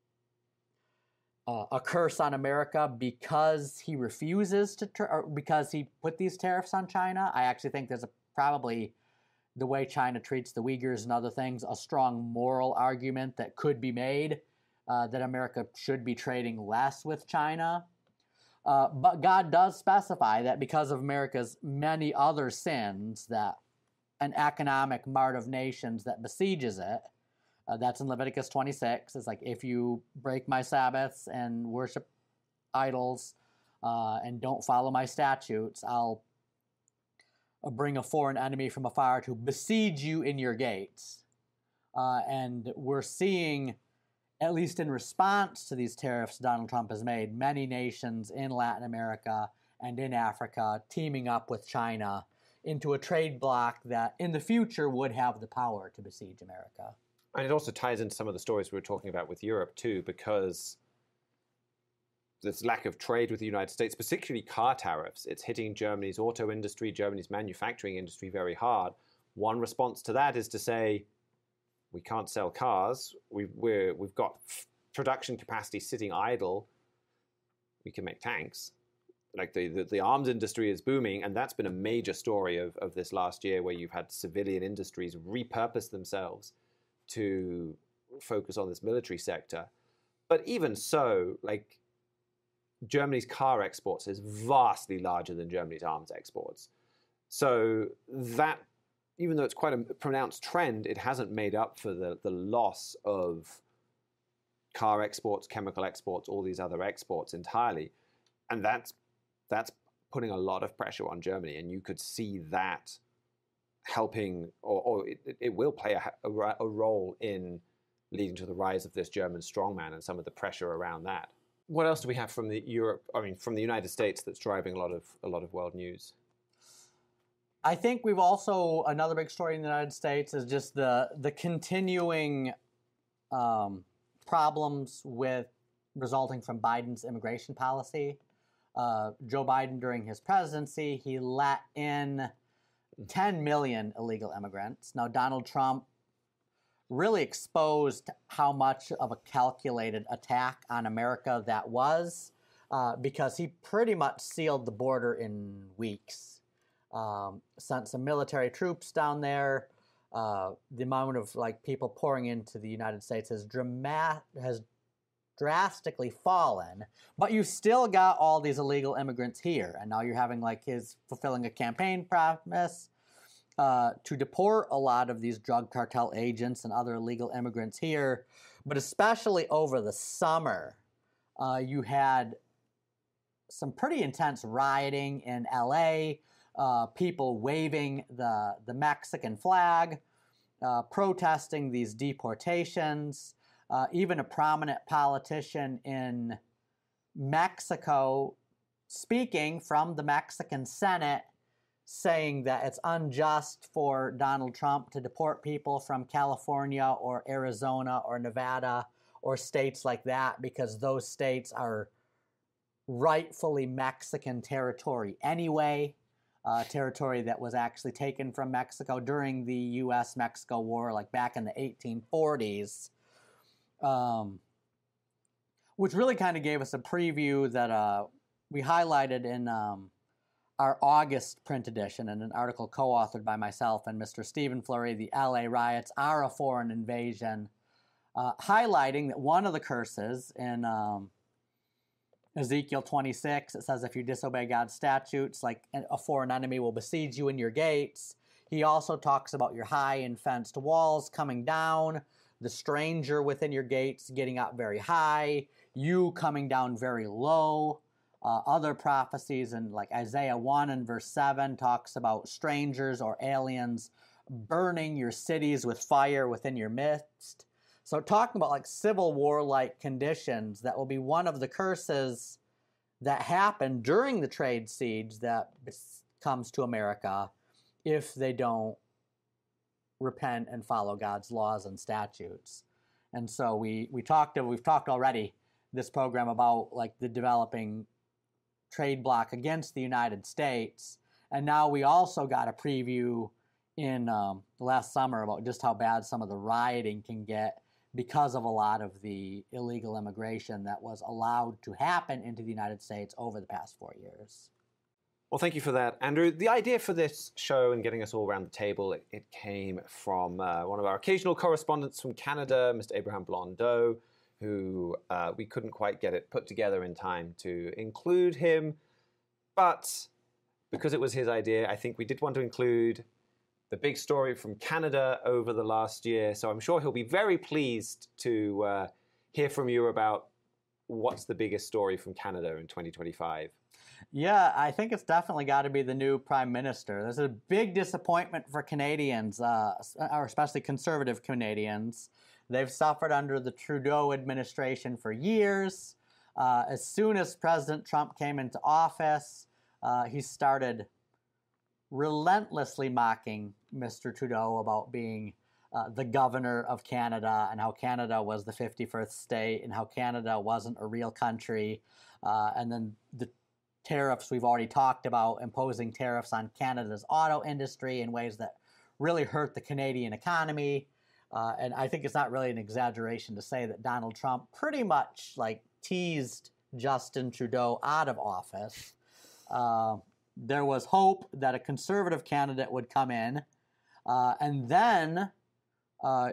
uh, a curse on America because he refuses to, tr- or because he put these tariffs on China. I actually think there's a, probably the way China treats the Uyghurs and other things, a strong moral argument that could be made uh, that America should be trading less with China. Uh, but God does specify that because of America's many other sins, that an economic mart of nations that besieges it, uh, that's in Leviticus twenty-six. It's like, if you break my Sabbaths and worship idols uh, and don't follow my statutes, I'll bring a foreign enemy from afar to besiege you in your gates. Uh, and we're seeing, at least in response to these tariffs Donald Trump has made, many nations in Latin America and in Africa teaming up with China into a trade bloc that in the future would have the power to besiege America. And it also ties into some of the stories we were talking about with Europe too, because this lack of trade with the United States, particularly car tariffs, it's hitting Germany's auto industry, Germany's manufacturing industry very hard. One response to that is to say, we can't sell cars. We've, we're, we've got f- production capacity sitting idle. We can make tanks. Like the, the, the arms industry is booming, and that's been a major story of, of this last year, where you've had civilian industries repurpose themselves to focus on this military sector. But even so, like, Germany's car exports is vastly larger than Germany's arms exports. So that, even though it's quite a pronounced trend, it hasn't made up for the, the loss of car exports, chemical exports, all these other exports entirely. And that's that's putting a lot of pressure on Germany. And you could see that helping, or, or it, it will play a, a, a role in leading to the rise of this German strongman and some of the pressure around that. What else do we have from the Europe? I mean, from the United States that's driving a lot of a lot of world news? I think we've also, another big story in the United States is just the the continuing um, problems with resulting from Biden's immigration policy. Uh, Joe Biden, during his presidency, he let in ten million illegal immigrants. Now, Donald Trump really exposed how much of a calculated attack on America that was, uh, because he pretty much sealed the border in weeks. Um, sent some military troops down there. Uh, the amount of like people pouring into the United States has dramat has drastically fallen, but you still got all these illegal immigrants here, and now you're having like his fulfilling a campaign promise uh, to deport a lot of these drug cartel agents and other illegal immigrants here. But especially over the summer, uh, you had some pretty intense rioting in L A. Uh, people waving the, the Mexican flag, uh, protesting these deportations. Uh, even a prominent politician in Mexico speaking from the Mexican Senate saying that it's unjust for Donald Trump to deport people from California or Arizona or Nevada or states like that because those states are rightfully Mexican territory anyway. Uh, territory that was actually taken from Mexico during the U S Mexico War, like back in the eighteen forties, um, which really kind of gave us a preview that uh, we highlighted in um, our August print edition in an article co-authored by myself and Mister Stephen Flurry, The L A Riots Are a Foreign Invasion, uh, highlighting that one of the curses in um, Ezekiel twenty-six, it says if you disobey God's statutes, like a foreign enemy will besiege you in your gates. He also talks about your high and fenced walls coming down, the stranger within your gates getting up very high, you coming down very low. Uh, other prophecies in like Isaiah one and verse seven talks about strangers or aliens burning your cities with fire within your midst. So talking about like civil war-like conditions, that will be one of the curses that happen during the trade siege that comes to America if they don't repent and follow God's laws and statutes. And so we we talked we've talked already this program about like the developing trade bloc against the United States, and now we also got a preview in um, last summer about just how bad some of the rioting can get because of a lot of the illegal immigration that was allowed to happen into the United States over the past four years. Well, thank you for that, Andrew. The idea for this show and getting us all around the table, it, it came from uh, one of our occasional correspondents from Canada, Mister Abraham Blondeau, who uh, we couldn't quite get it put together in time to include him. But because it was his idea, I think we did want to include the big story from Canada over the last year. So I'm sure he'll be very pleased to uh, hear from you about what's the biggest story from Canada in twenty twenty-five. Yeah, I think it's definitely got to be the new prime minister. There's a big disappointment for Canadians, uh, or especially conservative Canadians. They've suffered under the Trudeau administration for years. Uh, as soon as President Trump came into office, uh, he started relentlessly mocking Mister Trudeau about being uh, the governor of Canada and how Canada was the fifty-first state and how Canada wasn't a real country. Uh, and then the tariffs we've already talked about, imposing tariffs on Canada's auto industry in ways that really hurt the Canadian economy. Uh, and I think it's not really an exaggeration to say that Donald Trump pretty much like teased Justin Trudeau out of office. Uh, there was hope that a conservative candidate would come in, uh, and then uh,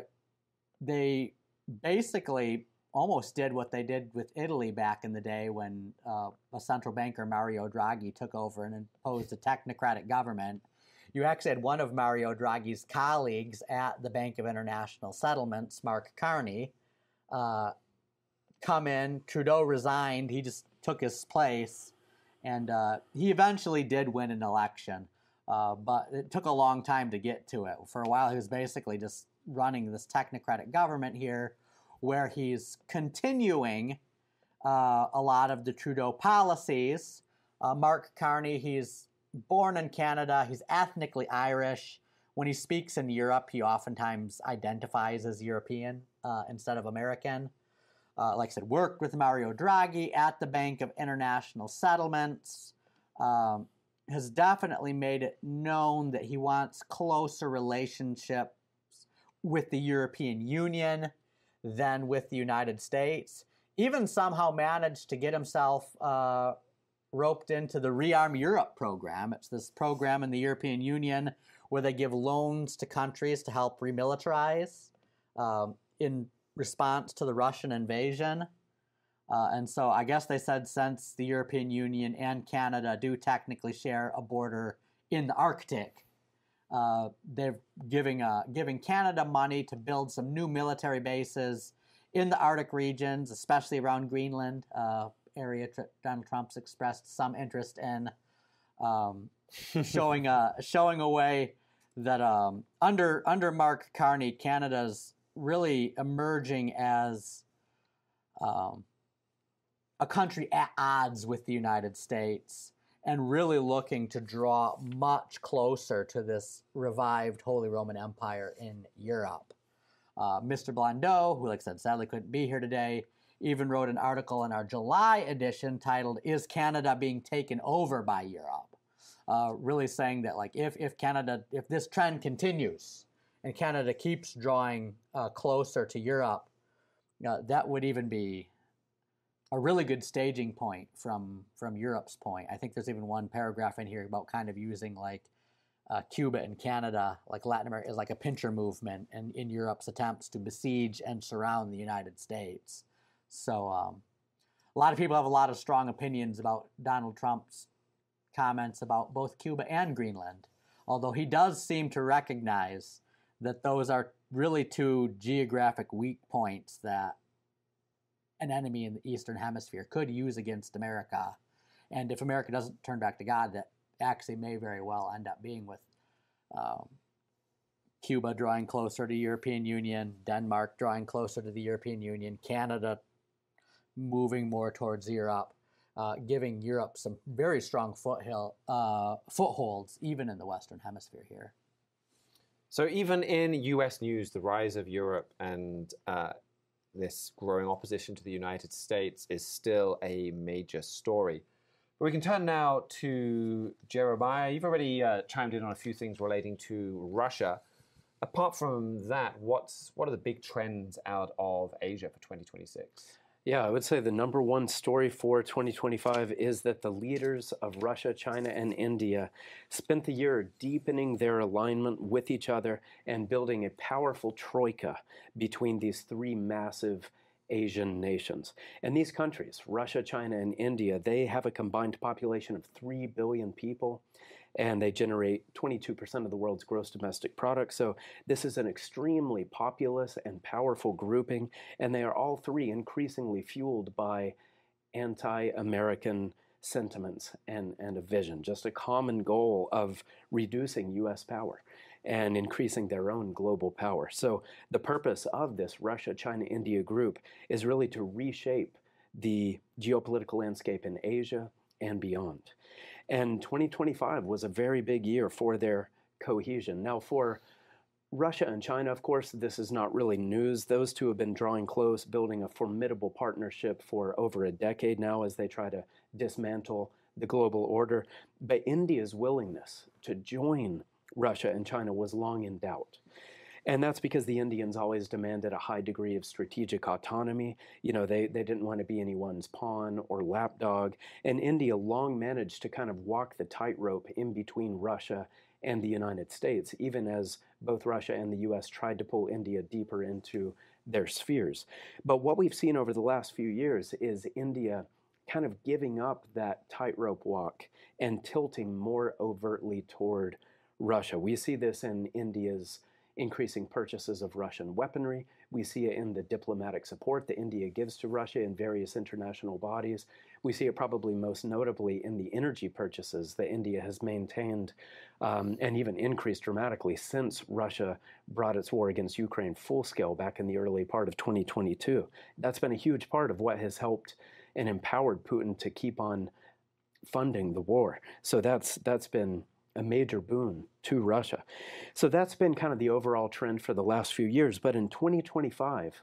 they basically almost did what they did with Italy back in the day when uh, a central banker, Mario Draghi, took over and imposed a technocratic government. You actually had one of Mario Draghi's colleagues at the Bank of International Settlements, Mark Carney, uh, come in. Trudeau resigned. He just took his place. And uh, he eventually did win an election, uh, but it took a long time to get to it. For a while, he was basically just running this technocratic government here where he's continuing uh, a lot of the Trudeau policies. Uh, Mark Carney, he's born in Canada. He's ethnically Irish. When he speaks in Europe, he oftentimes identifies as European uh, instead of American. Uh, like I said, worked with Mario Draghi at the Bank of International Settlements. Um, has definitely made it known that he wants closer relationships with the European Union than with the United States. Even somehow managed to get himself uh, roped into the Rearm Europe program. It's this program in the European Union where they give loans to countries to help remilitarize um, in response to the Russian invasion. Uh, and so I guess they said since the European Union and Canada do technically share a border in the Arctic, uh, they're giving uh, giving Canada money to build some new military bases in the Arctic regions, especially around Greenland, uh, area tr- Donald Trump's expressed some interest in, um, showing a showing a way that um, under under Mark Carney, Canada's really emerging as um, a country at odds with the United States and really looking to draw much closer to this revived Holy Roman Empire in Europe. Uh, Mister Blondeau, who, like I said, sadly couldn't be here today, even wrote an article in our July edition titled, "Is Canada Being Taken Over by Europe?" Uh, really saying that, like, if, if Canada, if this trend continues and Canada keeps drawing uh, closer to Europe, uh, that would even be a really good staging point from from Europe's point. I think there's even one paragraph in here about kind of using like uh, Cuba and Canada, like Latin America, as like a pincher movement in, in Europe's attempts to besiege and surround the United States. So um, a lot of people have a lot of strong opinions about Donald Trump's comments about both Cuba and Greenland, although he does seem to recognize that those are really two geographic weak points that an enemy in the Eastern Hemisphere could use against America. And if America doesn't turn back to God, that actually may very well end up being with um, Cuba drawing closer to the European Union, Denmark drawing closer to the European Union, Canada moving more towards Europe, uh, giving Europe some very strong foothill, uh, footholds, even in the Western Hemisphere here. So even in U S news, the rise of Europe and uh, this growing opposition to the United States is still a major story. But we can turn now to Jeremiah. You've already uh, chimed in on a few things relating to Russia. Apart from that, what's what are the big trends out of Asia for twenty twenty-six? Yeah, I would say the number one story for twenty twenty-five is that the leaders of Russia, China, and India spent the year deepening their alignment with each other and building a powerful troika between these three massive Asian nations. And these countries, Russia, China, and India, they have a combined population of three billion people, and they generate twenty-two percent of the world's gross domestic product. So this is an extremely populous and powerful grouping, and they are all three increasingly fueled by anti-American sentiments and, and a vision, just a common goal of reducing U S power and increasing their own global power. So the purpose of this Russia, China, India group is really to reshape the geopolitical landscape in Asia and beyond. And twenty twenty-five was a very big year for their cohesion. Now, for Russia and China, of course, this is not really news. Those two have been drawing close, building a formidable partnership for over a decade now as they try to dismantle the global order. But India's willingness to join Russia and China was long in doubt. And that's because the Indians always demanded a high degree of strategic autonomy. You know, they, they didn't want to be anyone's pawn or lapdog. And India long managed to kind of walk the tightrope in between Russia and the United States, even as both Russia and the U S tried to pull India deeper into their spheres. But what we've seen over the last few years is India kind of giving up that tightrope walk and tilting more overtly toward Russia. We see this in India's increasing purchases of Russian weaponry. We see it in the diplomatic support that India gives to Russia in various international bodies. We see it probably most notably in the energy purchases that India has maintained um, and even increased dramatically since Russia brought its war against Ukraine full scale back in the early part of twenty twenty-two. That's been a huge part of what has helped and empowered Putin to keep on funding the war. So that's that's been a major boon to Russia. So that's been kind of the overall trend for the last few years. But in twenty twenty-five,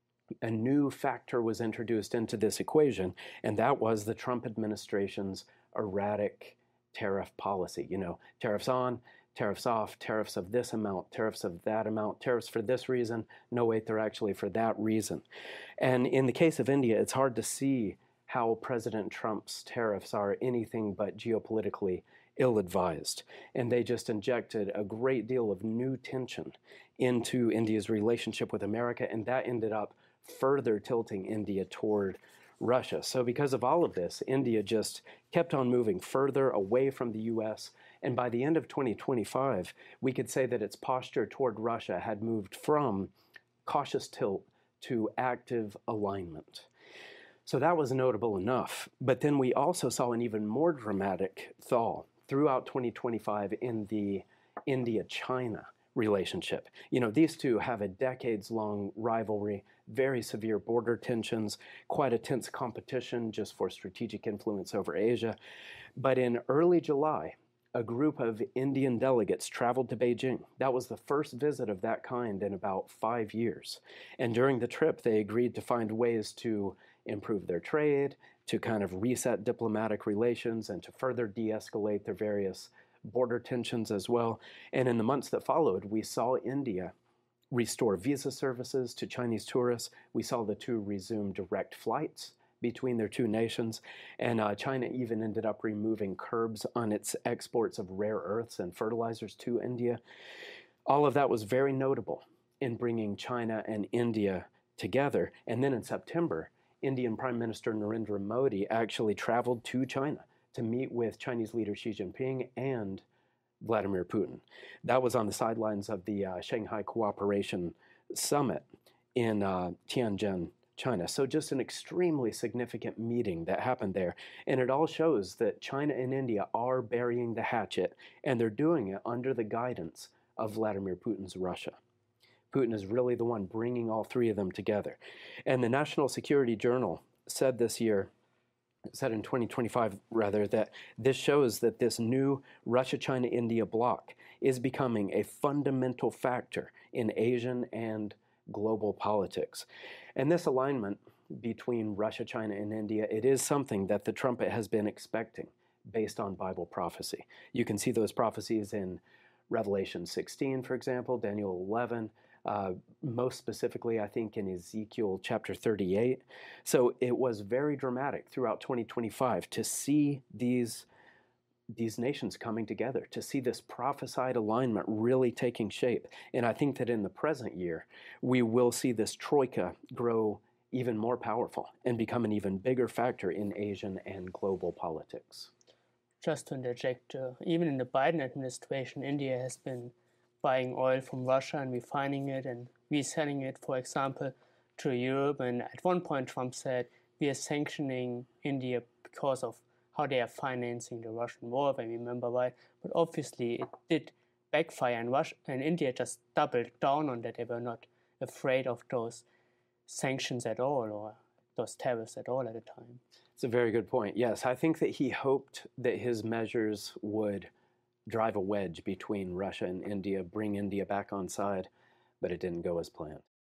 a new factor was introduced into this equation, and that was the Trump administration's erratic tariff policy. You know, tariffs on, tariffs off, tariffs of this amount, tariffs of that amount, tariffs for this reason. No, wait, they're actually for that reason. And in the case of India, it's hard to see how President Trump's tariffs are anything but geopolitically ill-advised. And they just injected a great deal of new tension into India's relationship with America, and that ended up further tilting India toward Russia. So because of all of this, India just kept on moving further away from the U S, and by the end of twenty twenty-five, we could say that its posture toward Russia had moved from cautious tilt to active alignment. So that was notable enough. But then we also saw an even more dramatic thaw throughout twenty twenty-five in the India-China relationship. You know, these two have a decades-long rivalry, very severe border tensions, quite a tense competition just for strategic influence over Asia. But in early July, a group of Indian delegates traveled to Beijing. That was the first visit of that kind in about five years. And during the trip, they agreed to find ways to improve their trade, to kind of reset diplomatic relations, and to further de-escalate their various border tensions as well. And in the months that followed, we saw India restore visa services to Chinese tourists. We saw the two resume direct flights between their two nations. And uh, China even ended up removing curbs on its exports of rare earths and fertilizers to India. All of that was very notable in bringing China and India together. And then in September, Indian Prime Minister Narendra Modi actually traveled to China to meet with Chinese leader Xi Jinping and Vladimir Putin. That was on the sidelines of the uh, Shanghai Cooperation Summit in uh, Tianjin, China. So just an extremely significant meeting that happened there. And it all shows that China and India are burying the hatchet, and they're doing it under the guidance of Vladimir Putin's Russia. Putin is really the one bringing all three of them together. And the National Security Journal said this year, said in twenty twenty-five rather, that this shows that this new Russia-China-India bloc is becoming a fundamental factor in Asian and global politics. And this alignment between Russia, China, and India, it is something that the trumpet has been expecting based on Bible prophecy. You can see those prophecies in Revelation sixteen, for example, Daniel eleven, Uh, most specifically, I think, in Ezekiel chapter thirty-eight. So it was very dramatic throughout twenty twenty-five to see these, these nations coming together, to see this prophesied alignment really taking shape. And I think that in the present year, we will see this troika grow even more powerful and become an even bigger factor in Asian and global politics. Just to interject, uh, even in the Biden administration, India has been buying oil from Russia and refining it and reselling it, for example, to Europe. And at one point, Trump said, we are sanctioning India because of how they are financing the Russian war, if I remember right. But obviously, it did backfire, and Russia and India just doubled down on that. They were not afraid of those sanctions at all, or those tariffs at all at the time. It's a very good point. Yes, I think that he hoped that his measures would drive a wedge between Russia and India, bring India back on side, but it didn't go as planned.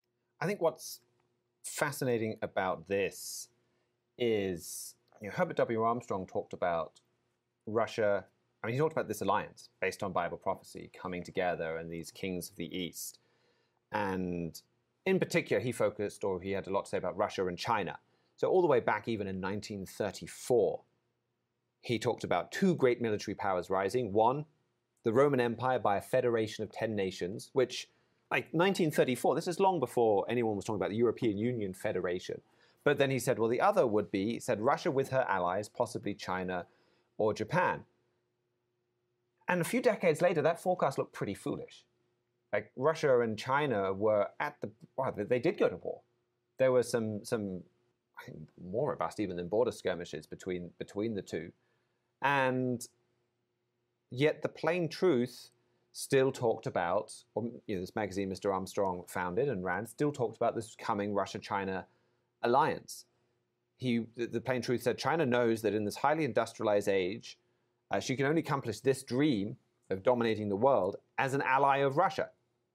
I think what's fascinating about this is, you know, Herbert W. Armstrong talked about Russia, I mean, he talked about this alliance based on Bible prophecy coming together and these kings of the East. And in particular, he focused, or he had a lot to say about Russia and China. So all the way back even in nineteen thirty-four, he talked about two great military powers rising. One, the Roman Empire by a federation of ten nations, which, like nineteen thirty-four, this is long before anyone was talking about the European Union Federation. But then he said, well, the other would be, he said, Russia with her allies, possibly China or Japan. And a few decades later, that forecast looked pretty foolish. like Russia and China were at the well, they did go to war. There were some some I think more robust even than border skirmishes between between the two, and yet the plain truth still talked about, or you know, this magazine Mister Armstrong founded and ran still talked about this coming Russia-China alliance. He, the, the plain truth said China knows that in this highly industrialized age, uh, she can only accomplish this dream of dominating the world as an ally of Russia.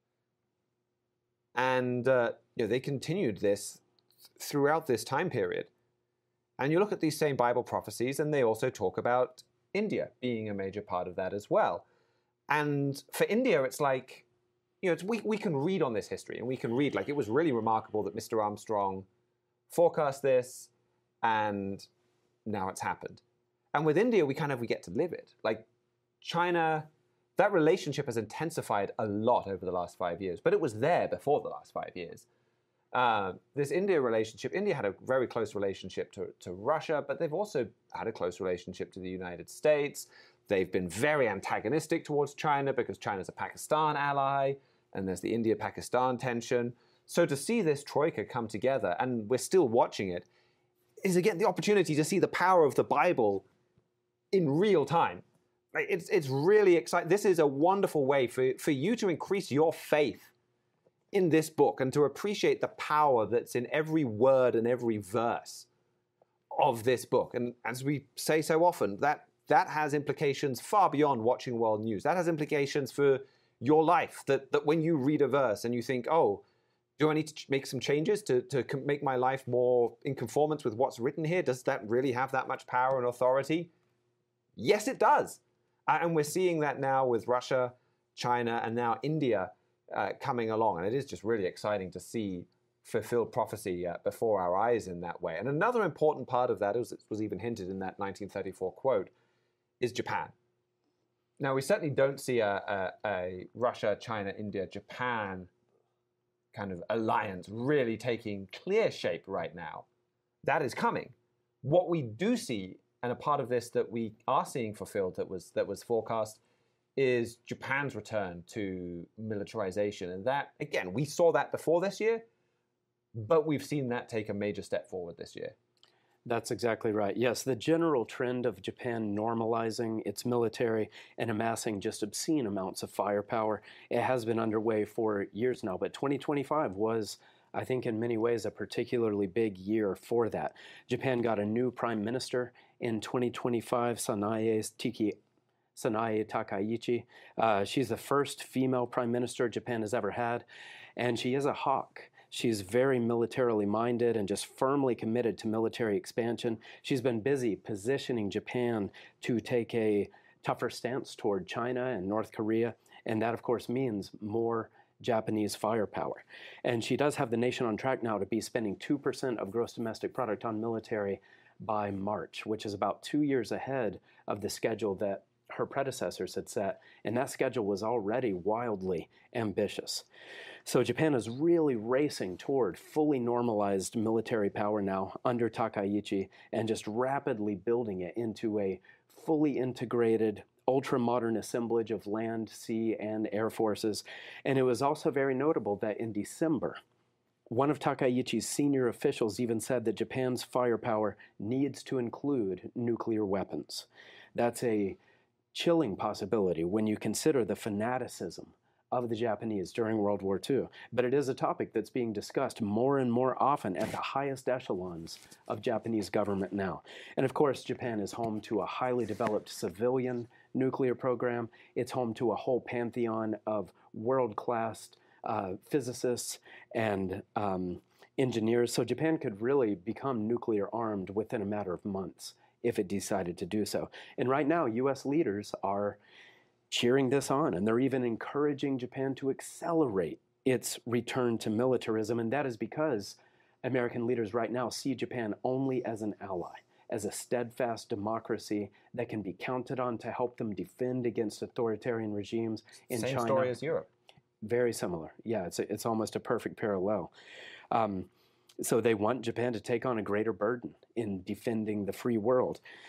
And uh, you know, they continued this th- throughout this time period. And you look at these same Bible prophecies, and they also talk about India being a major part of that as well. And for India, it's like, you know, it's, we, we can read on this history, and we can read, like, it was really remarkable that Mister Armstrong forecast this, and now it's happened. And with India, we kind of, we get to live it. Like, China, that relationship has intensified a lot over the last five years, but it was there before the last five years. Uh, this India relationship, India had a very close relationship to, to Russia, but they've also had a close relationship to the United States. They've been very antagonistic towards China because China's a Pakistan ally, and there's the India-Pakistan tension. So to see this troika come together, and we're still watching it, is again the opportunity to see the power of the Bible in real time. It's, it's really exciting. This is a wonderful way for, for you to increase your faith in this book and to appreciate the power that's in every word and every verse of this book. And as we say so often, that, that has implications far beyond watching world news. That has implications for your life, that, that when you read a verse and you think, oh, do I need to make some changes to, to make my life more in conformance with what's written here? Does that really have that much power and authority? Yes, it does. Uh, and we're seeing that now with Russia, China, and now India uh, coming along. And it is just really exciting to see fulfilled prophecy uh, before our eyes in that way. And another important part of that, as it was even hinted in that nineteen thirty-four quote, is Japan. Now, we certainly don't see a, a, a Russia, China, India, Japan kind of alliance really taking clear shape right now. That is coming. What we do see, and a part of this that we are seeing fulfilled that was that was forecast, is Japan's return to militarization. And that, again, we saw that before this year, but we've seen that take a major step forward this year. That's exactly right. Yes, the general trend of Japan normalizing its military and amassing just obscene amounts of firepower, it has been underway for years now. But twenty twenty-five was, I think, in many ways, a particularly big year for that. Japan got a new prime minister in twenty twenty-five, Sanae Tiki. Sanae Takaichi. Uh, she's the first female prime minister Japan has ever had, and she is a hawk. She's very militarily minded and just firmly committed to military expansion. She's been busy positioning Japan to take a tougher stance toward China and North Korea, and that, of course, means more Japanese firepower. And she does have the nation on track now to be spending two percent of gross domestic product on military by March, which is about two years ahead of the schedule that her predecessors had set, and that schedule was already wildly ambitious. So Japan is really racing toward fully normalized military power now under Takaichi, and just rapidly building it into a fully integrated, ultra-modern assemblage of land, sea, and air forces. And it was also very notable that in December, one of Takaichi's senior officials even said that Japan's firepower needs to include nuclear weapons. That's a chilling possibility when you consider the fanaticism of the Japanese during World War Two. But it is a topic that's being discussed more and more often at the highest echelons of Japanese government now. And of course, Japan is home to a highly developed civilian nuclear program. It's home to a whole pantheon of world-class uh, physicists and um, engineers. So Japan could really become nuclear armed within a matter of months if it decided to do so. And right now, U S leaders are cheering this on, and they're even encouraging Japan to accelerate its return to militarism, and that is because American leaders right now see Japan only as an ally, as a steadfast democracy that can be counted on to help them defend against authoritarian regimes in Same China. Same story as Europe. Very similar. Yeah, it's, a, it's almost a perfect parallel. Um, So they want Japan to take on a greater burden in defending the free world.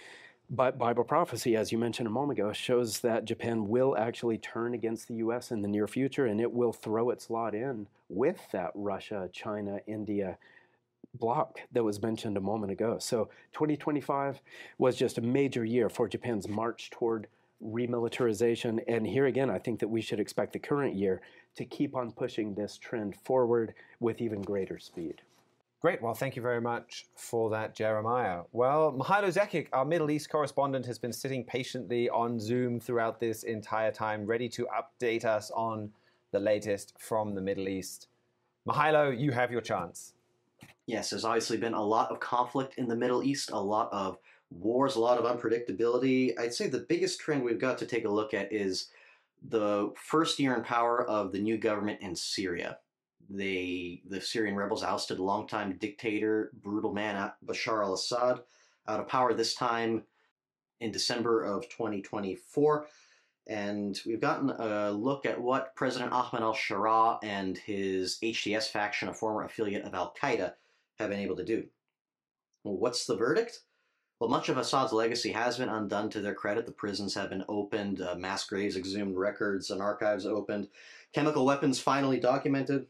But Bible prophecy, as you mentioned a moment ago, shows that Japan will actually turn against the U S in the near future, and it will throw its lot in with that Russia, China, India bloc that was mentioned a moment ago. So twenty twenty-five was just a major year for Japan's march toward remilitarization. And here again, I think that we should expect the current year to keep on pushing this trend forward with even greater speed. Great. Well, thank you very much for that, Jeremiah. Well, Mihailo Zekic, our Middle East correspondent, has been sitting patiently on Zoom throughout this entire time, ready to update us on the latest from the Middle East. Mihailo, you have your chance. Yes, there's obviously been a lot of conflict in the Middle East, a lot of wars, a lot of unpredictability. I'd say the biggest trend we've got to take a look at is the first year in power of the new government in Syria. They, the Syrian rebels ousted a longtime dictator, brutal man Bashar al-Assad out of power this time in December of twenty twenty-four. And we've gotten a look at what President Ahmed al-Sharaa and his H T S faction, a former affiliate of al-Qaeda, have been able to do. Well, what's the verdict? Well, much of Assad's legacy has been undone to their credit. The prisons have been opened, uh, mass graves exhumed, records and archives opened, chemical weapons finally documented.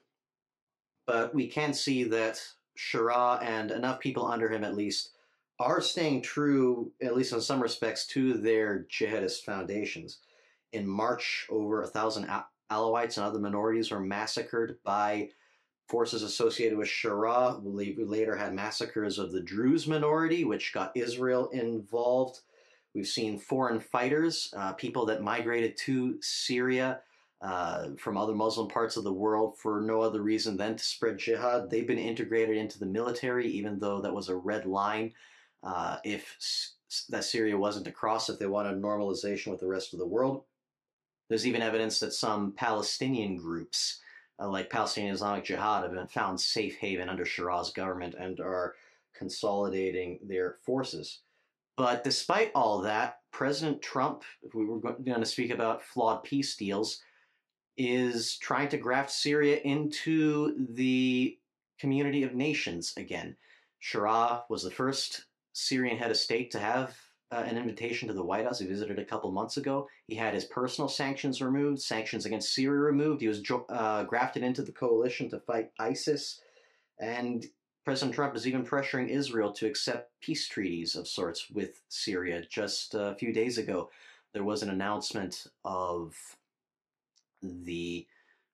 But we can see that Sharaa and enough people under him, at least, are staying true, at least in some respects, to their jihadist foundations. In March, over a thousand Alawites and other minorities were massacred by forces associated with Sharaa. We later had massacres of the Druze minority, which got Israel involved. We've seen foreign fighters, uh, people that migrated to Syria uh, from other Muslim parts of the world for no other reason than to spread jihad. They've been integrated into the military, even though that was a red line. Uh, if that Syria wasn't to cross, if they wanted normalization with the rest of the world. There's even evidence that some Palestinian groups, uh, like Palestinian Islamic Jihad, have been found safe haven under Sharaa's government and are consolidating their forces. But despite all that, President Trump, if we were going to speak about flawed peace deals, is trying to graft Syria into the community of nations again. Sharaa was the first Syrian head of state to have uh, an invitation to the White House. He visited a couple months ago. He had his personal sanctions removed, sanctions against Syria removed. He was uh, grafted into the coalition to fight ISIS. And President Trump is even pressuring Israel to accept peace treaties of sorts with Syria. Just a few days ago, there was an announcement of the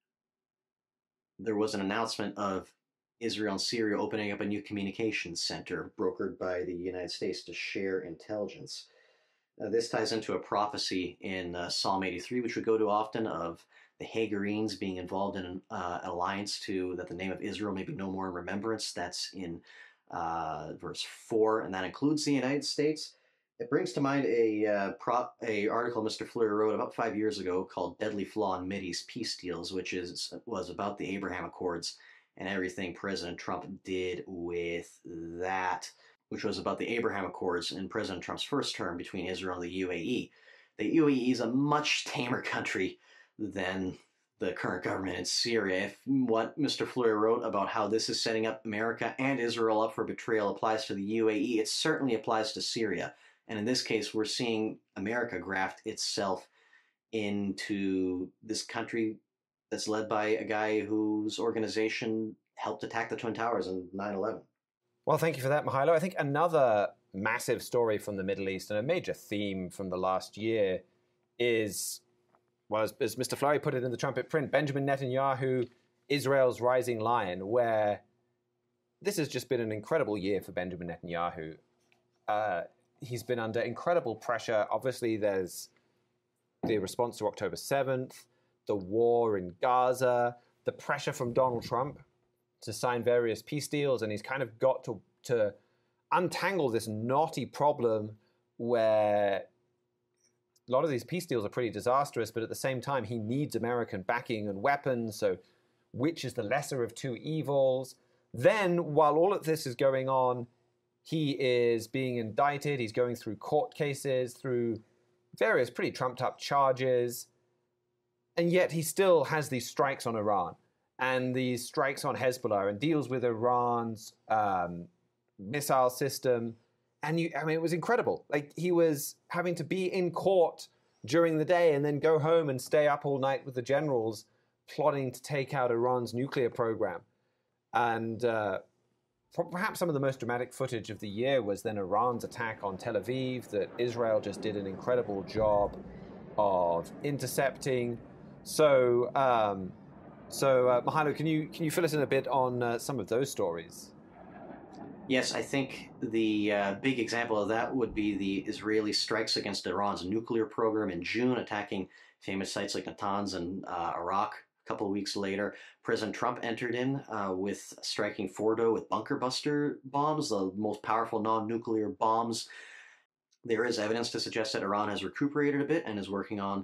there was an announcement of Israel and Syria opening up a new communications center brokered by the United States to share intelligence. Uh, this ties into a prophecy in uh, Psalm eighty-three, which we go to often, of the Hagarenes being involved in an uh, alliance to that the name of Israel may be no more in remembrance. That's in uh, verse four, and that includes the United States. It brings to mind a uh, prop, a article Mister Fleury wrote about five years ago called "Deadly Flaw in Mideast Peace Deals," which is was about the Abraham Accords and everything President Trump did with that, which was about the Abraham Accords in President Trump's first term between Israel and the U A E. The U A E is a much tamer country than the current government in Syria. If what Mister Fleury wrote about how this is setting up America and Israel up for betrayal applies to the U A E, it certainly applies to Syria. And in this case, we're seeing America graft itself into this country that's led by a guy whose organization helped attack the Twin Towers in nine eleven. Well, thank you for that, Mihailo. I think another massive story from the Middle East and a major theme from the last year is, well, as, as Mister Fleury put it in the trumpet print, Benjamin Netanyahu, Israel's rising lion, where this has just been an incredible year for Benjamin Netanyahu. Uh, he's been under incredible pressure. Obviously, there's the response to October seventh, the war in Gaza, the pressure from Donald Trump to sign various peace deals, and he's kind of got to, to untangle this knotty problem where a lot of these peace deals are pretty disastrous, but at the same time, he needs American backing and weapons, so which is the lesser of two evils? Then, while all of this is going on, he is being indicted, he's going through court cases, through various pretty trumped-up charges, and yet he still has these strikes on Iran and these strikes on Hezbollah and deals with Iran's um, missile system. and you, I mean, it was incredible. Like, he was having to be in court during the day and then go home and stay up all night with the generals plotting to take out Iran's nuclear program. And uh, perhaps some of the most dramatic footage of the year was then Iran's attack on Tel Aviv that Israel just did an incredible job of intercepting. So, um, so uh, Mihailo, can you can you fill us in a bit on uh, some of those stories? Yes, I think the uh, big example of that would be the Israeli strikes against Iran's nuclear program in June, attacking famous sites like Natanz and uh, Iraq. A couple of weeks later, President Trump entered in uh, with striking Fordo with bunker buster bombs, the most powerful non-nuclear bombs. There is evidence to suggest that Iran has recuperated a bit and is working on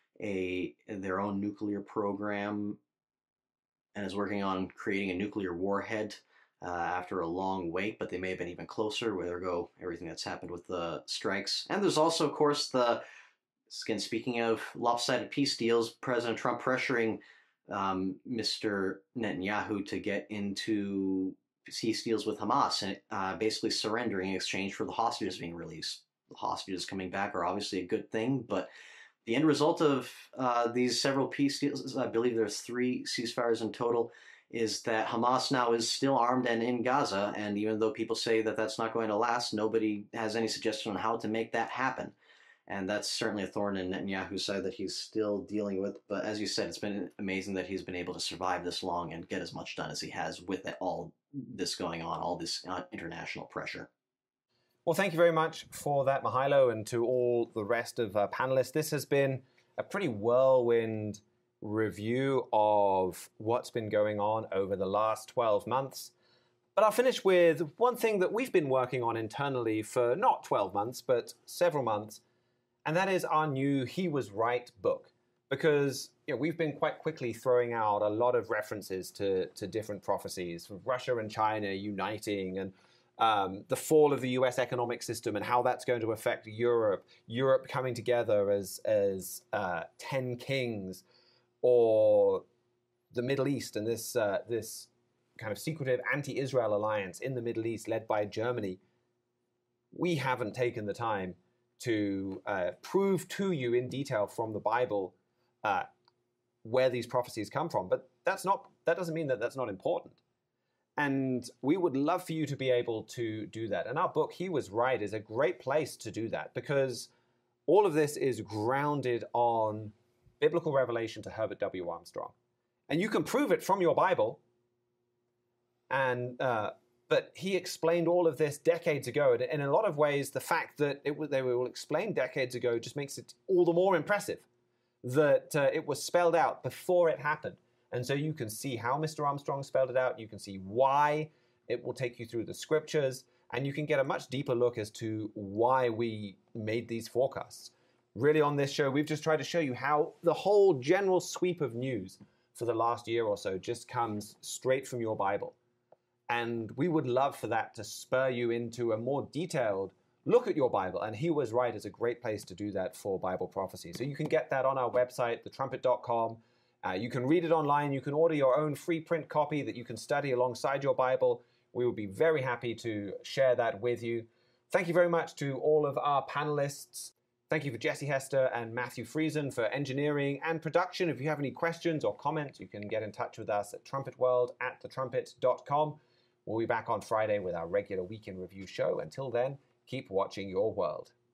a their own nuclear program and is working on creating a nuclear warhead uh, after a long wait, but they may have been even closer with ergo everything that's happened with the strikes. And there's also, of course, the, again, speaking of lopsided peace deals, President Trump pressuring um, Mister Netanyahu to get into peace deals with Hamas and uh, basically surrendering in exchange for the hostages being released. The hostages coming back are obviously a good thing, but the end result of uh, these several peace deals, I believe there's three ceasefires in total, is that Hamas now is still armed and in Gaza, and even though people say that that's not going to last, nobody has any suggestion on how to make that happen. And that's certainly a thorn in Netanyahu's side that he's still dealing with. But as you said, it's been amazing that he's been able to survive this long and get as much done as he has with it, all this going on, all this uh, international pressure. Well, thank you very much for that, Mihailo, and to all the rest of uh, panelists. This has been a pretty whirlwind review of what's been going on over the last twelve months. But I'll finish with one thing that we've been working on internally for not twelve months, but several months, and that is our new He Was Right book. Because you know, we've been quite quickly throwing out a lot of references to, to different prophecies, Russia and China uniting, and Um, the fall of the U S economic system and how that's going to affect Europe, Europe coming together as as uh, ten kings, or the Middle East and this uh, this kind of secretive anti-Israel alliance in the Middle East led by Germany. We haven't taken the time to uh, prove to you in detail from the Bible uh, where these prophecies come from, but that's not that doesn't mean that that's not important. And we would love for you to be able to do that. And our book, He Was Right, is a great place to do that because all of this is grounded on biblical revelation to Herbert W. Armstrong. And you can prove it from your Bible. And uh, but he explained all of this decades ago. And in a lot of ways, the fact that it was, they were explained decades ago just makes it all the more impressive that uh, it was spelled out before it happened. And so you can see how Mister Armstrong spelled it out. You can see why. It will take you through the scriptures. And you can get a much deeper look as to why we made these forecasts. Really, on this show, we've just tried to show you how the whole general sweep of news for the last year or so just comes straight from your Bible. And we would love for that to spur you into a more detailed look at your Bible. And He Was Right is a great place to do that for Bible prophecy. So you can get that on our website, the trumpet dot com. Uh, you can read it online. You can order your own free print copy that you can study alongside your Bible. We would be very happy to share that with you. Thank you very much to all of our panelists. Thank you for Jesse Hester and Matthew Friesen for engineering and production. If you have any questions or comments, you can get in touch with us at trumpetworld at the trumpet dot com. We'll be back on Friday with our regular Week in Review show. Until then, keep watching your world.